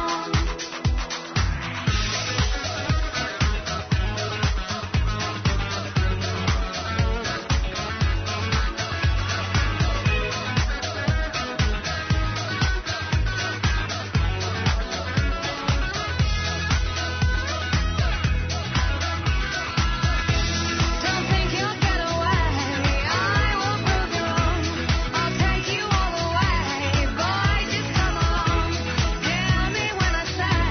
Don't think you'll get away. I will prove you wrong. I'll take you all the way. Boy, just come along. Hear me when I say,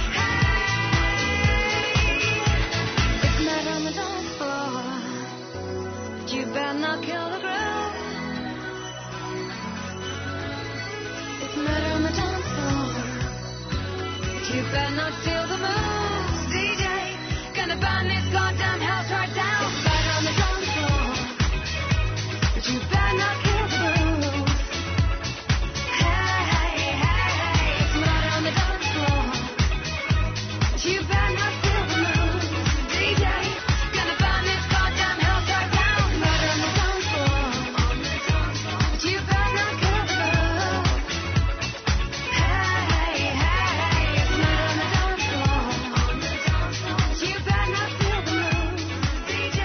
hey. It's murder on the dance floor, but you better not kill the groove. It's murder on the dance floor, but you better not steal the moves, D J. Gonna burn this goddamn house right down. It's murder on the dance floor, but you better not kill the groove. Hey, hey, hey, it's murder on the dance floor, but you better not steal the moves, D J. Gonna burn this goddamn house right down. It's murder on the dance floor, but you better not kill the groove. Hey, hey, hey, it's murder on the dance floor, but you better not steal the moves, D J.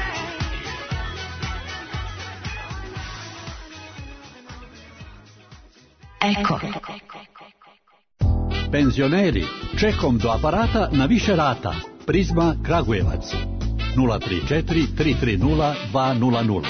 Eko. Penzioneri, čekom do aparata na više rata. Prizma Kragujevac. nula tri četiri tri tri nula dva nula nula.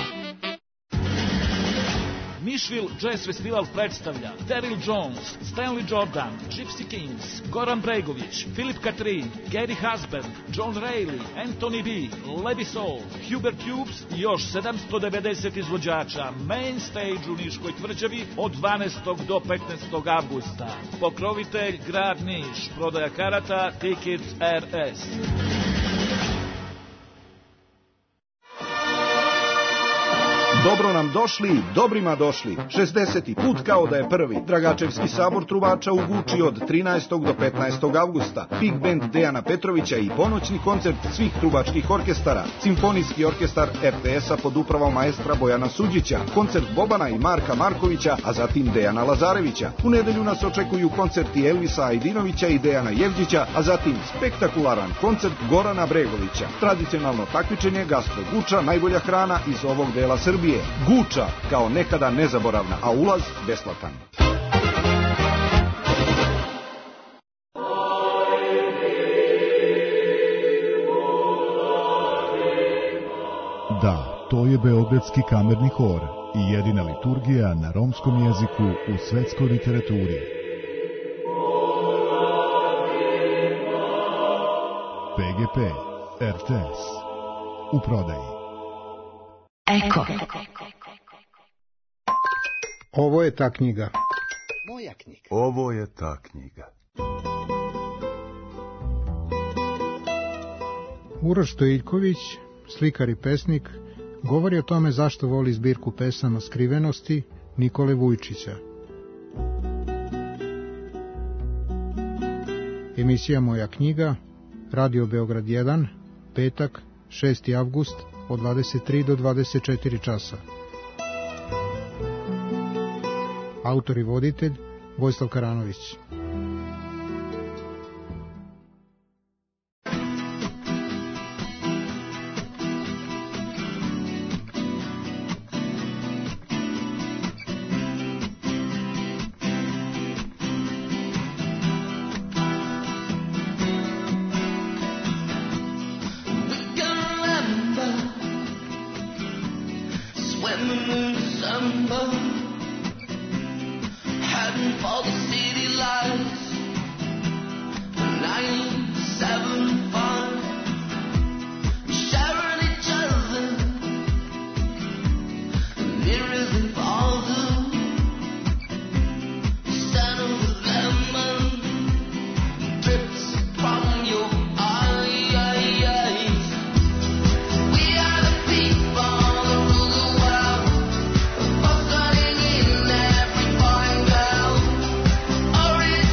Nashville Jazz Festival predstavlja Daryl Jones, Stanley Jordan, Gypsy Kings, Goran Bregović, Filip Katrin, Gary Husband, John Reilly, Anthony B, Levi Soul, Hubert Hughes i još sedamsto devedeset izvođača. Main stage u Niškoj tvrđavi od dvanaestog do petnaestog avgusta. Pokrovitelj grad Niš, prodaja karata Tickets R S. It's murder on the dance floor, but you better not kill the groove. Hey, hey, hey, it's murder on the dance floor, but you better not steal the moves, D J. Gonna burn this goddamn house right down. Tickets R S. Dobro nam došli, dobrima došli. šezdeseti put kao da je prvi. Dragačevski sabor trubača u Guči od trinaestog do petnaestog avgusta. Big band Dejana Petrovića i ponoćni koncert svih trubačkih orkestara. Simfonijski orkestar er te es-a pod upravom maestra Bojana Suđića. Koncert Bobana i Marka Markovića, a zatim Dejana Lazarevića. U nedelju nas očekuju koncerti Elvisa Ajdinovića i Dejana Jevđića, a zatim spektakularan koncert Gorana Bregovića. Tradicionalno takmičenje Gastro Guča, najbolja hrana iz ovog dela Srbije. Guča, kao nekada nezaboravna, a ulaz besplatan. Da, to je Beogradski kamerni hor i jedina liturgija na romskom jeziku u svetskoj literaturi. pe ge pe, er te es, u prodaji. Eko. Ovo je ta knjiga. Moja knjiga. Ovo je ta knjiga. Uroš Stojiljković, slikar i pesnik, govori o tome zašto voli zbirku pesama Skrivenosti Nikole Vujčića. Emisija Moja knjiga, Radio Beograd jedan, petak, šesti avgust, od dvadeset tri do dvadeset četiri časa. Autor i voditelj Vojislav Karanović. Already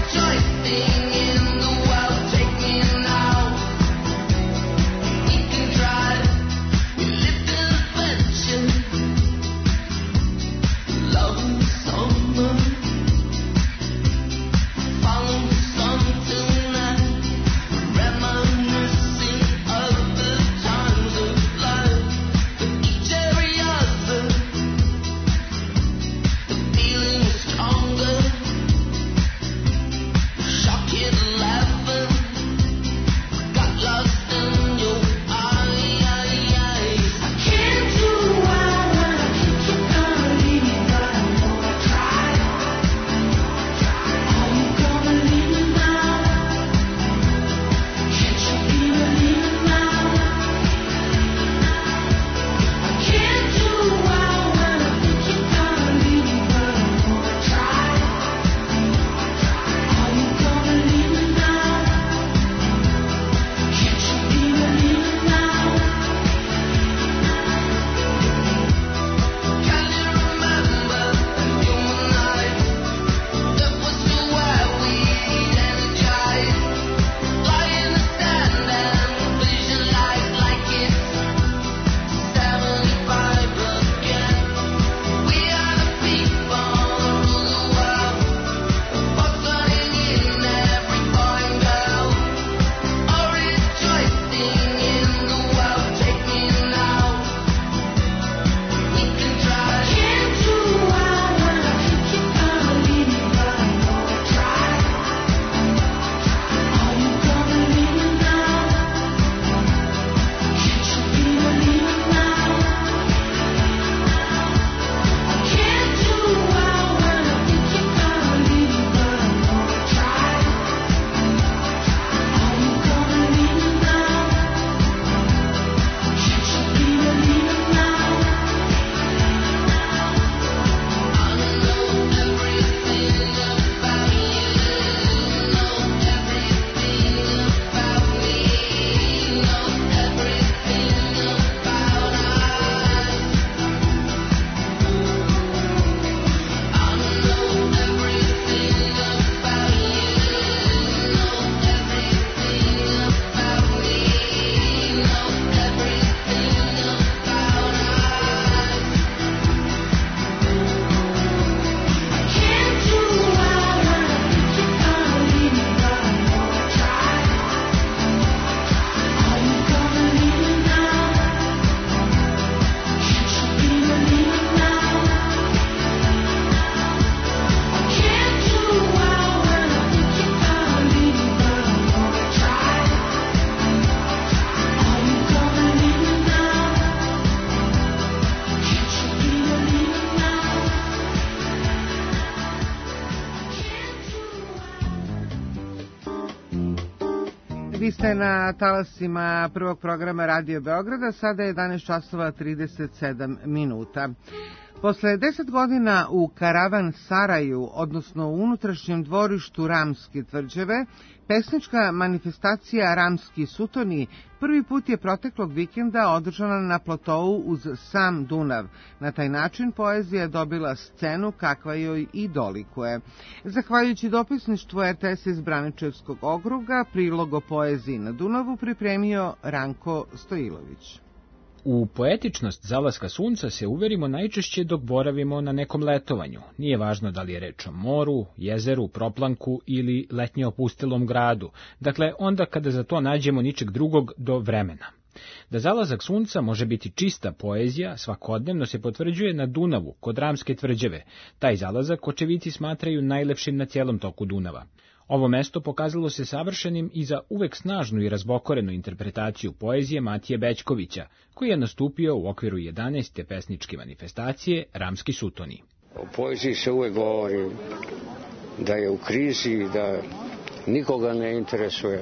Vi ste na talasima prvog programa Radio Beograda, sada je jedanaest časova trideset sedam minuta. Posle deset godina u Karavan Saraju, odnosno u unutrašnjem dvorištu Ramske tvrđave, pesnička manifestacija Ramski sutoni prvi put je proteklog vikenda održana na platou uz sam Dunav. Na taj način poezija je dobila scenu kakva joj i dolikuje. Zahvaljujući dopisništvu R T S iz Braničevskog okruga, prilog o poeziji na Dunavu pripremio Ranko Stojilović. U poetičnost zalaska sunca se uverimo najčešće dok boravimo na nekom letovanju. Nije važno da li je reč o moru, jezeru, proplanku ili letnje opustelom gradu, dakle onda kada za to nađemo ničeg drugog do vremena. Da zalazak sunca može biti čista poezija, svakodnevno se potvrđuje na Dunavu, kod Ramske tvrđave. Taj zalazak očevici smatraju najlepšim na cijelom toku Dunava. Ovo mesto pokazalo se savršenim i za uvek snažnu i razbokorenu interpretaciju poezije Matije Bećkovića, koji je nastupio u okviru jedanaeste pesničke manifestacije Ramski sutoni. O poeziji se uvek govori da je u krizi, da nikoga ne interesuje.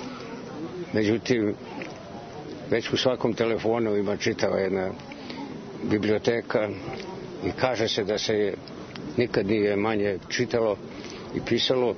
Međutim, već u svakom telefonu ima čitava jedna biblioteka i kaže se da se nikad nije manje čitalo i pisalo,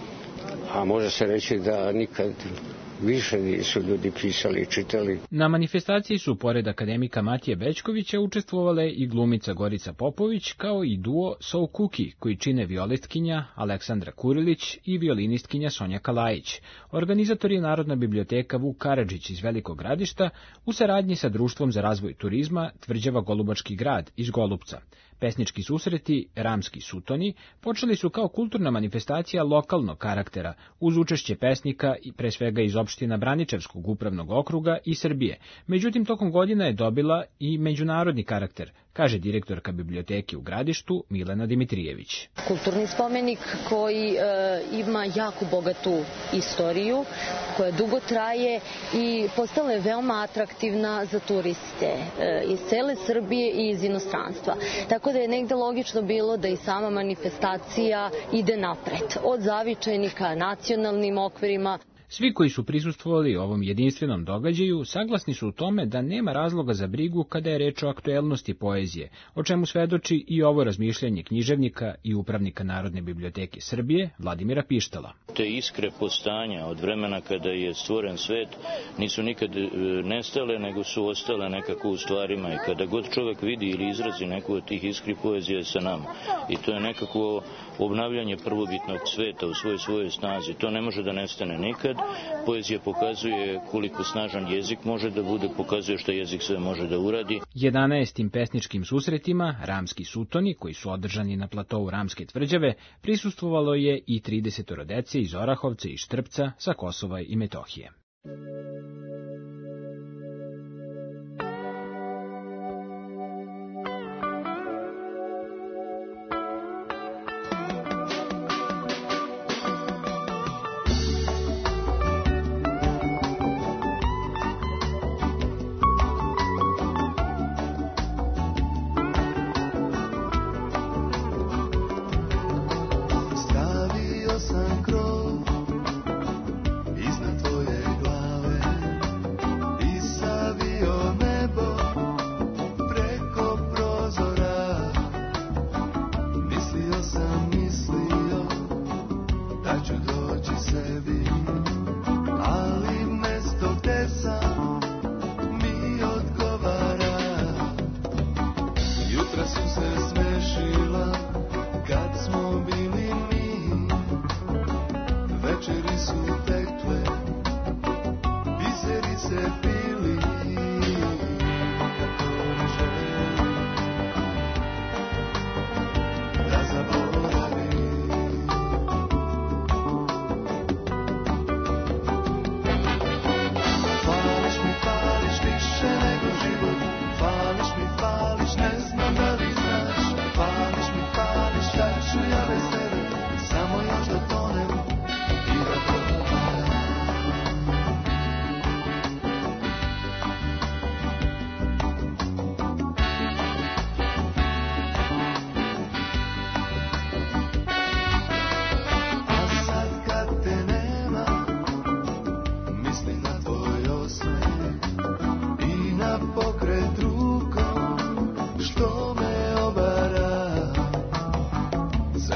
a može se reći da nikad više nisu ljudi pisali i čitali. Na manifestaciji su, pored akademika Matije Bećkovića, učestvovale i glumica Gorica Popović, kao i duo So Cookie, koji čine violistkinja Aleksandra Kurilić i violinistkinja Sonja Kalajić. Organizator je Narodna biblioteka Vuk Karadžić iz Velikog Gradišta u saradnji sa Društvom za razvoj turizma Tvrđava Golubački grad iz Golupca. Pesnički susreti Ramski sutoni počeli su kao kulturna manifestacija lokalnog karaktera, uz učešće pesnika i pre svega iz opština Braničevskog upravnog okruga i Srbije. Međutim, tokom godina je dobila i međunarodni karakter, kaže direktorka biblioteke u Gradištu Milena Dimitrijević. Kulturni spomenik koji e, ima jako bogatu istoriju, koja dugo traje i postala je veoma atraktivna za turiste e, iz cele Srbije i iz inostranstva. Tako da je negde logično bilo da i sama manifestacija ide napred, od zavičajnika nacionalnim okvirima. Svi koji su prisustvovali ovom jedinstvenom događaju saglasni su u tome da nema razloga za brigu kada je reč o aktuelnosti poezije, o čemu svedoči i ovo razmišljanje književnika i upravnika Narodne biblioteke Srbije Vladimira Pištala. Te iskre postanja od vremena kada je stvoren svet nisu nikad nestale, nego su ostale nekako u stvarima i kada god čovjek vidi ili izrazi neku od tih iskri, poezije je sa nama. I to je nekako obnavljanje prvobitnog sveta u svojoj svojoj snazi. To ne može da nestane nikad. Poezija pokazuje koliko snažan jezik može da bude, pokazuje što jezik sve može da uradi. jedanaestim pesničkim susretima Ramski sutoni, koji su održani na platovu Ramske tvrđave, prisustvovalo je i tridesetoro dece iz Orahovca i Štrpca sa Kosova i Metohije. Stavio sam krov iznad tvoje glave.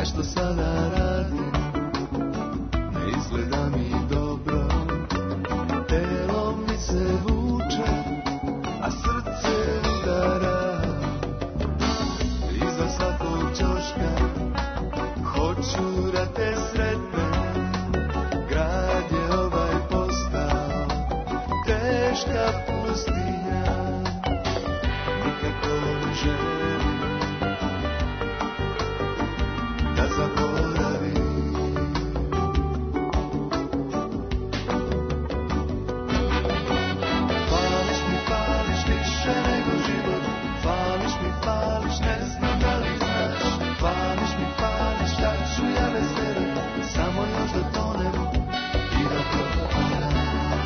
sve što sada radim ne izgleda mi dobro. Telo mi se vuče, a srce udara. Iza svakog ćoška hoću da te sretnem. Grad je ovaj postao teška pustinja. Nikako ne želim da zaboravim. Fališ mi, fališ više nego život. Fališ mi, fališ, ne znam da li znaš. Fališ mi, fališ, šta ću ja bez tebe. Samo još da tonem i da propadam.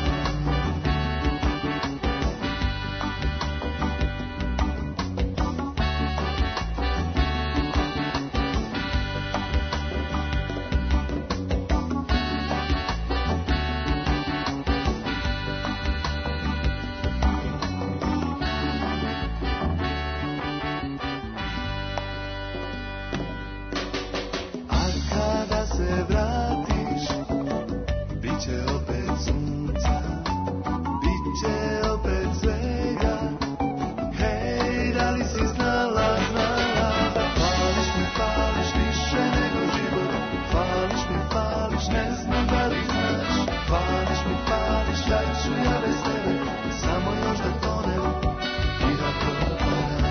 A kada se vratiš, bit će opet sunca, bit će opet svega. Hej, da li si znala, znala? Fališ mi, fališ više nego život. Fališ mi, fališ, ne znam da li znaš. Fališ mi, fališ, šta ću ja bez tebe. Samo još da tonem i da propadam.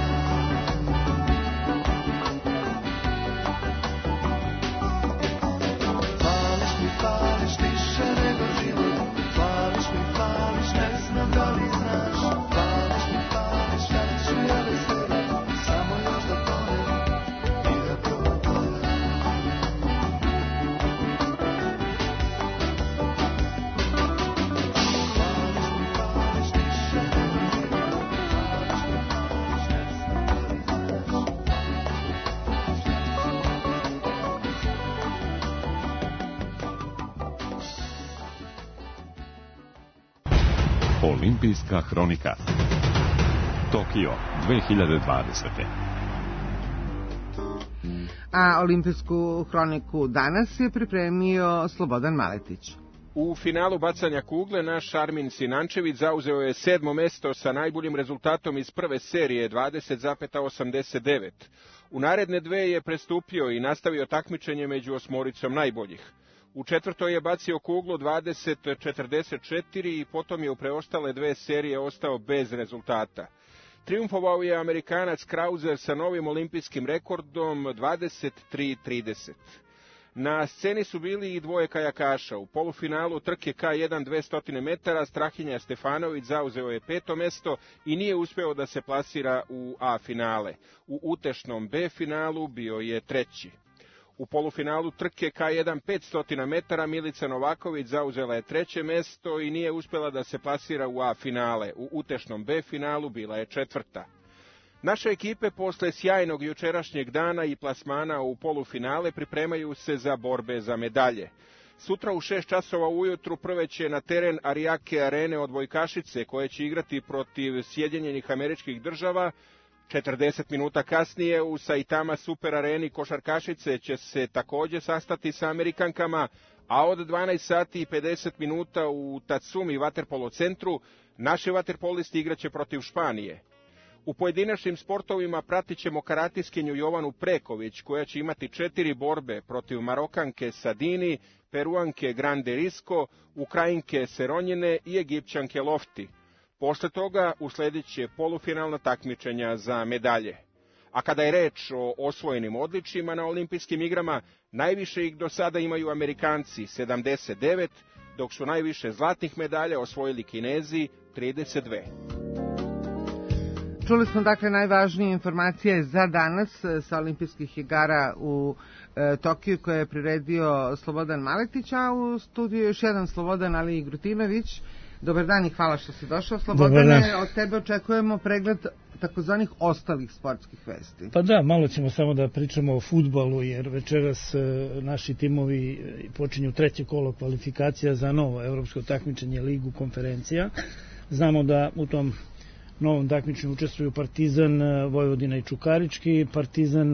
Fališ mi, fališ više nego život. Fališ mi, fališ, ne znam da li znaš. Fališ mi, fališ, šta ću ja bez tebe. Samo još da tonem i da propadam. Fališ mi, fališ više nego život. Fališ mi, fališ, ne znam da li znaš. Olimpijska hronika. Tokio dve hiljade dvadesete. A olimpijsku hroniku danas je pripremio Slobodan Maletić. U finalu bacanja kugle naš Armin Sinančević zauzeo je sedmo mesto sa najboljim rezultatom iz prve serije dvadeset zarez osamdeset devet. U naredne dve je prestupio i nastavio takmičenje među osmoricom najboljih. U četvrtoj je bacio kuglu dvadeset četrdeset četiri i potom je u preostale dve serije ostao bez rezultata. Triumfovao je Amerikanac Krauser sa novim olimpijskim rekordom dvadeset tri trideset. Na sceni su bili i dvoje kajakaša. U polufinalu trke K jedan dvesta metara Strahinja Stefanović zauzeo je peto mesto i nije uspeo da se plasira u A finale. U utešnom B finalu bio je treći. U polufinalu trke K jedan petsto metara Milica Novaković zauzela je treće mesto i nije uspela da se plasira u A finale. U utešnom B finalu bila je četvrta. Naše ekipe posle sjajnog jučerašnjeg dana i plasmana u polufinale pripremaju se za borbe za medalje. Sutra u šest časova ujutru prve će na teren Ariake arene odbojkašice koje će igrati protiv Sjedinjenih Američkih Država. četrdeset minuta kasnije u Saitama Super areni košarkašice će se takođe sastati sa Amerikankama, a od dvanaest sati i pedeset minuta u Tatsumi vaterpolo centru naši vaterpolisti igraće protiv Španije. U pojedinačnim sportovima pratit ćemo karatiskinju Jovanu Preković, koja će imati četiri borbe protiv Marokanke Sadini, Peruanke Grande Risco, Ukrajinke Seronjine i Egipćanke Lofti. Posle toga usledit će polufinalna takmičenja za medalje. A kada je reč o osvojenim odličjima na olimpijskim igrama, najviše ih do sada imaju Amerikanci, sedamdeset devet, dok su najviše zlatnih medalja osvojili Kinezi, trideset dve. Čuli smo dakle najvažnije informacije za danas sa olimpijskih igara u e, Tokiju koje je priredio Slobodan Maletić, a u studiju još jedan Slobodan, ali i Grutinović. Dobar dan i hvala što si došao, Slobodane. Od tebe očekujemo pregled takozvanih ostalih sportskih vesti. Pa da, malo ćemo samo da pričamo o fudbalu, jer večeras naši timovi počinju treće kolo kvalifikacija za novo evropsko takmičenje Ligu konferencija. Znamo da u tom novom takmičenju učestvuju Partizan, Vojvodina i Čukarički. Partizan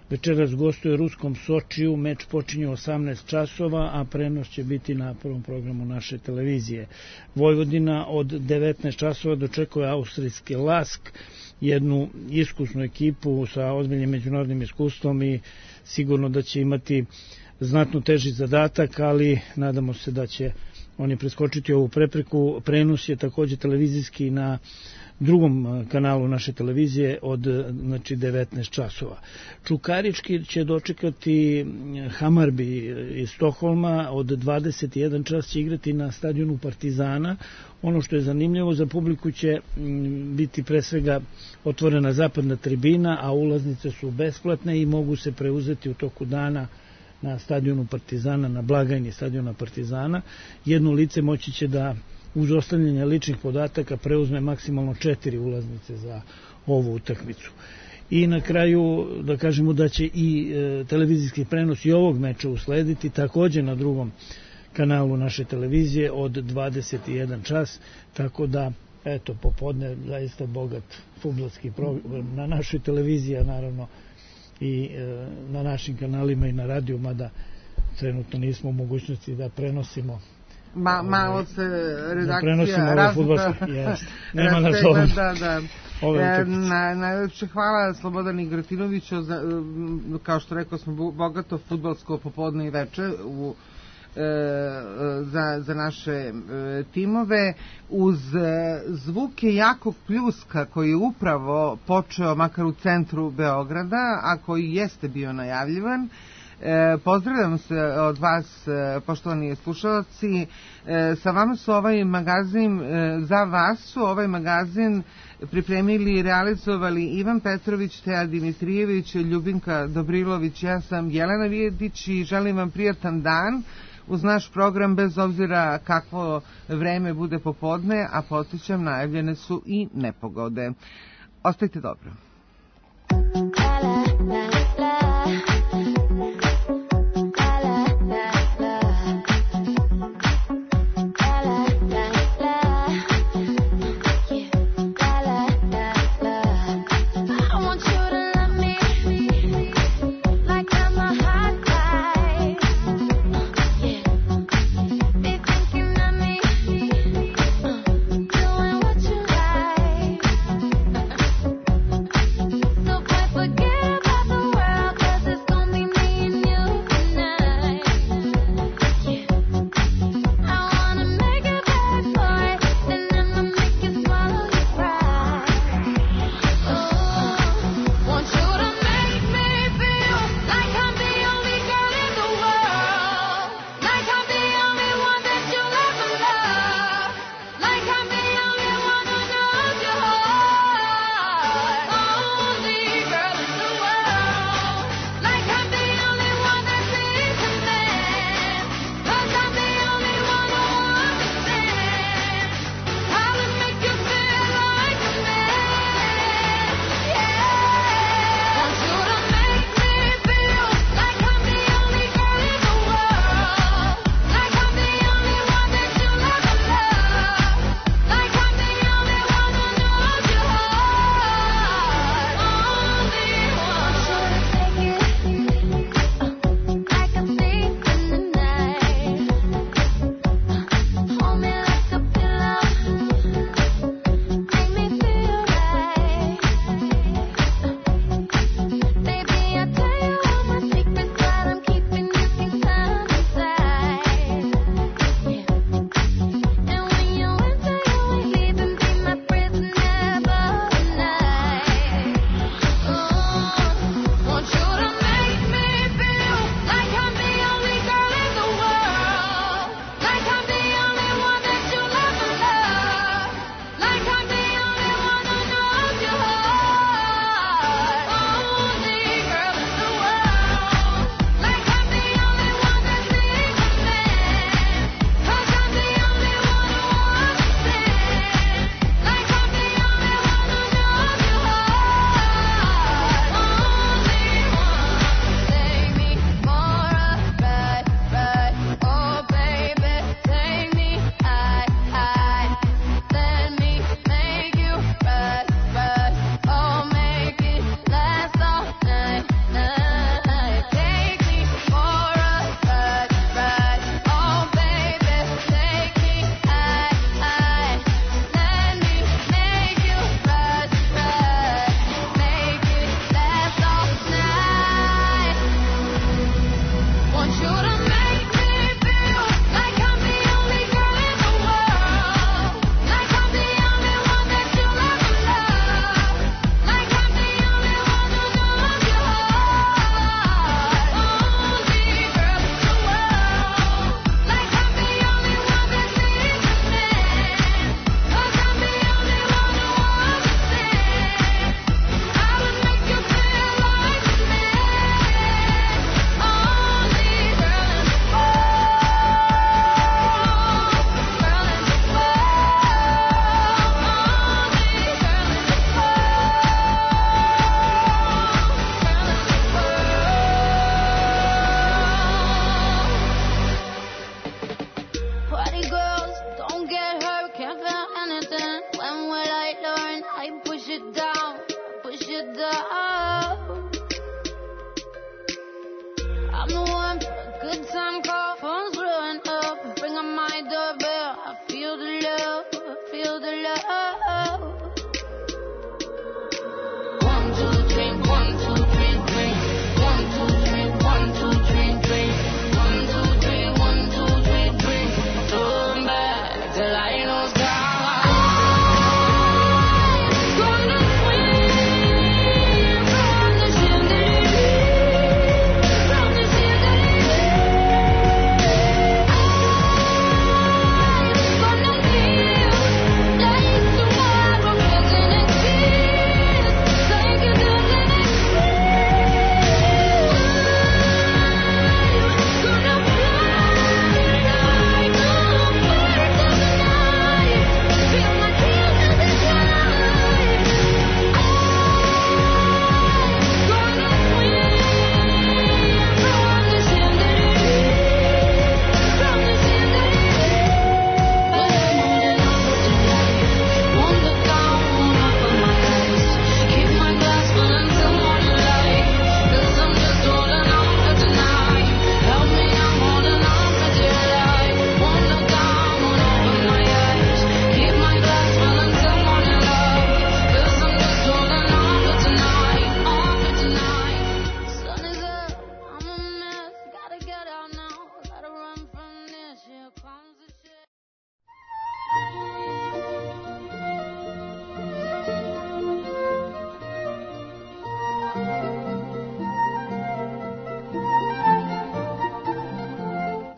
večeras gostuje Ruskom Sočiju, meč počinje u osamnaest časova, a prenos će biti na prvom programu naše televizije. Vojvodina od devetnaest časova dočekuje austrijski Lask, jednu iskusnu ekipu sa ozbiljnim međunarodnim iskustvom i sigurno da će imati znatno teži zadatak, ali nadamo se da će oni preskočiti ovu prepreku. Prenos je takođe televizijski na drugom kanalu naše televizije od znači, devetnaest časova. Čukarički će dočekati Hamarbi iz Stokholma, od dvadeset jedan čas će igrati na stadionu Partizana. Ono što je zanimljivo, za publiku će biti pre svega otvorena zapadna tribina, a ulaznice su besplatne i mogu se preuzeti u toku dana na stadionu Partizana, na blagajni stadiona Partizana. Jedno lice moći će da uz ostavljanje ličnih podataka preuzme maksimalno četiri ulaznice za ovu utakmicu. I na kraju da kažemo da će i e, televizijski prenos i ovog meča uslediti takođe na drugom kanalu naše televizije od dvadeset jedan čas, tako da eto popodne zaista bogat fudbalski program na našoj televiziji, a naravno i e, na našim kanalima i na radiju, mada trenutno nismo u mogućnosti da prenosimo Ma, malo se redakcija prenosimo ove fudbalske, jest. Nema nas da, ovom. da, da. E, na, najlepše hvala Slobodan Igratinoviću, za, kao što rekao smo, bogato fudbalsko popodne i veče u za, za naše e, timove, uz e, zvuke jakog pljuska koji je upravo počeo makar u centru Beograda, a koji jeste bio najavljivan. E, pozdravljam se od vas, e, poštovani slušalci. E, sa vama su ovaj magazin, e, za vas su ovaj magazin pripremili i realizovali Ivan Petrović, Teja Dimitrijević, Ljubinka Dobrilović, ja sam Jelena Vijedić i želim vam prijatan dan uz naš program, bez obzira kakvo vreme bude popodne, a podsjećam, najavljene su i nepogode. Ostajte dobro.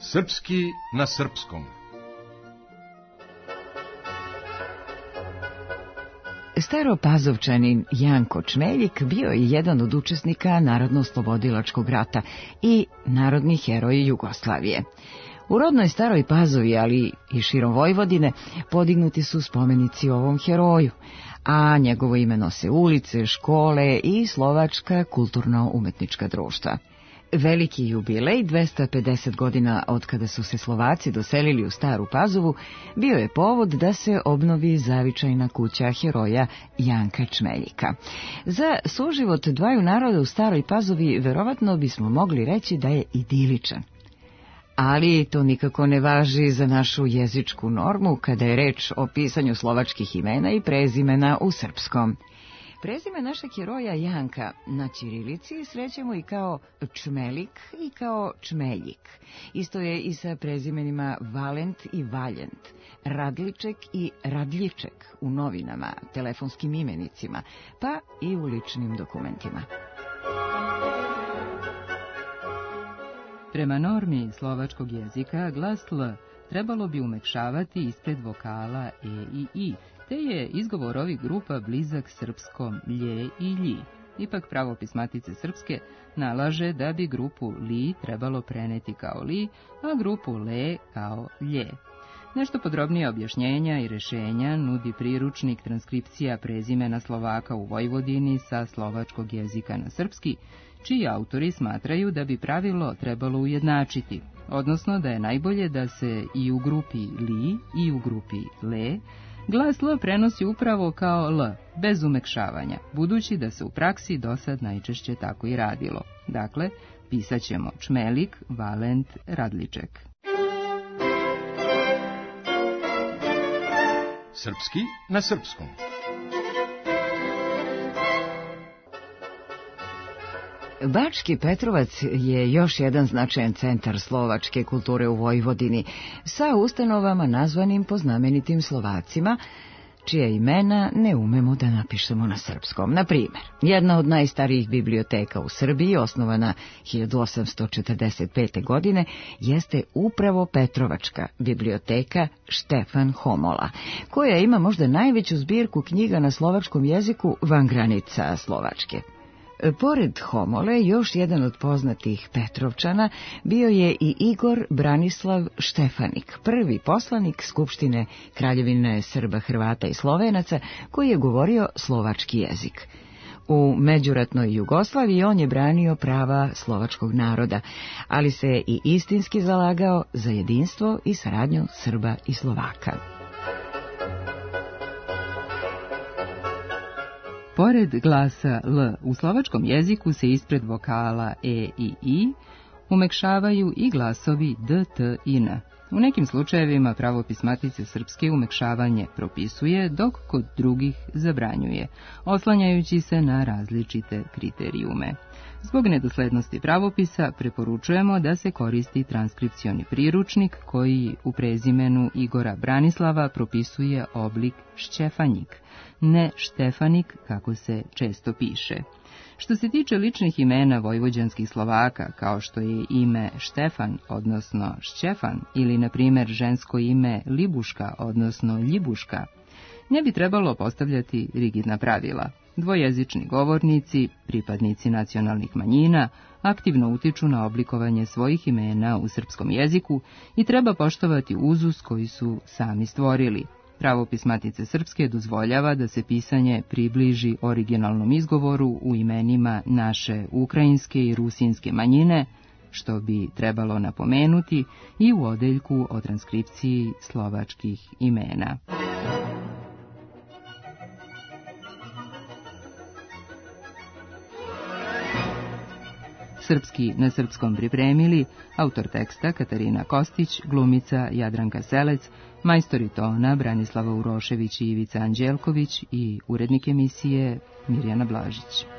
Srpski na srpskom. Staropazovčanin Janko Čmeljik bio je jedan od učesnika Narodno-oslobodilačkog rata i narodni heroj Jugoslavije. U rodnoj Staroj Pazovi, ali i širom Vojvodine, podignuti su spomenici ovom heroju, a njegovo ime nose ulice, škole i slovačka kulturno-umetnička društva. Veliki jubilej, dvesta pedeset godina od kada su se Slovaci doselili u Staru Pazovu, bio je povod da se obnovi zavičajna kuća heroja Janka Čmeljika. Za suživot dvaju naroda u Staroj Pazovi verovatno bismo mogli reći da je idiličan. Ali to nikako ne važi za našu jezičku normu kada je reč o pisanju slovačkih imena i prezimena u srpskom. Prezime našeg heroja Janka na ćirilici srećemo i kao Čmelik i kao Čmeljik. Isto je i sa prezimenima Valent i Valjent, Radliček i Radljiček u novinama, telefonskim imenicima, pa i u ličnim dokumentima. Prema normi slovačkog jezika glas L trebalo bi umekšavati ispred vokala E i I, te je izgovor ovih grupa blizak srpskom lje i lji. Ipak pravopis Matice Srpske nalaže da bi grupu li trebalo preneti kao li, a grupu le kao lje. Nešto podrobnije objašnjenja i rešenja nudi priručnik transkripcija prezimena Slovaka u Vojvodini sa slovačkog jezika na srpski, čiji autori smatraju da bi pravilo trebalo ujednačiti, odnosno da je najbolje da se i u grupi li i u grupi le glas L prenosi upravo kao L, bez umekšavanja, budući da se u praksi dosad najčešće tako i radilo. Dakle, pisat ćemo Čmelik, Valent, Radliček. Srpski na srpskom. Bački Petrovac je još jedan značajan centar slovačke kulture u Vojvodini, sa ustanovama nazvanim po znamenitim Slovacima, čija imena ne umemo da napišemo na srpskom. Na primjer, jedna od najstarijih biblioteka u Srbiji, osnovana hiljadu osamsto četrdeset pete. godine, jeste upravo Petrovačka biblioteka Štefan Homola, koja ima možda najveću zbirku knjiga na slovačkom jeziku van granica Slovačke. Pored Homole, još jedan od poznatih Petrovčana bio je i Igor Branislav Štefanik, prvi poslanik Skupštine Kraljevine Srba, Hrvata i Slovenaca, koji je govorio slovački jezik. U međuratnoj Jugoslaviji on je branio prava slovačkog naroda, ali se je i istinski zalagao za jedinstvo i saradnju Srba i Slovaka. Pored glasa L u slovačkom jeziku se ispred vokala E i I umekšavaju i glasovi D, T i N. U nekim slučajevima pravopis Matice Srpske umekšavanje propisuje, dok kod drugih zabranjuje, oslanjajući se na različite kriterijume. Zbog nedoslednosti pravopisa preporučujemo da se koristi transkripcioni priručnik koji u prezimenu Igora Branislava propisuje oblik Šćefanjik, ne Štefanik kako se često piše. Što se tiče ličnih imena vojvođanskih Slovaka, kao što je ime Štefan, odnosno Šćefan, ili na primjer žensko ime Libuška, odnosno Ljibuška, ne bi trebalo postavljati rigidna pravila. Dvojezični govornici, pripadnici nacionalnih manjina, aktivno utiču na oblikovanje svojih imena u srpskom jeziku i treba poštovati uzus koji su sami stvorili. Pravopis Matice Srpske dozvoljava da se pisanje približi originalnom izgovoru u imenima naše ukrajinske i rusinske manjine, što bi trebalo napomenuti i u odeljku o transkripciji slovačkih imena. Srpski na srpskom pripremili autor teksta Katarina Kostić, glumica Jadranka Selec, majstori tona Branislava Urošević i Ivica Anđelković i urednik emisije Mirjana Blažić.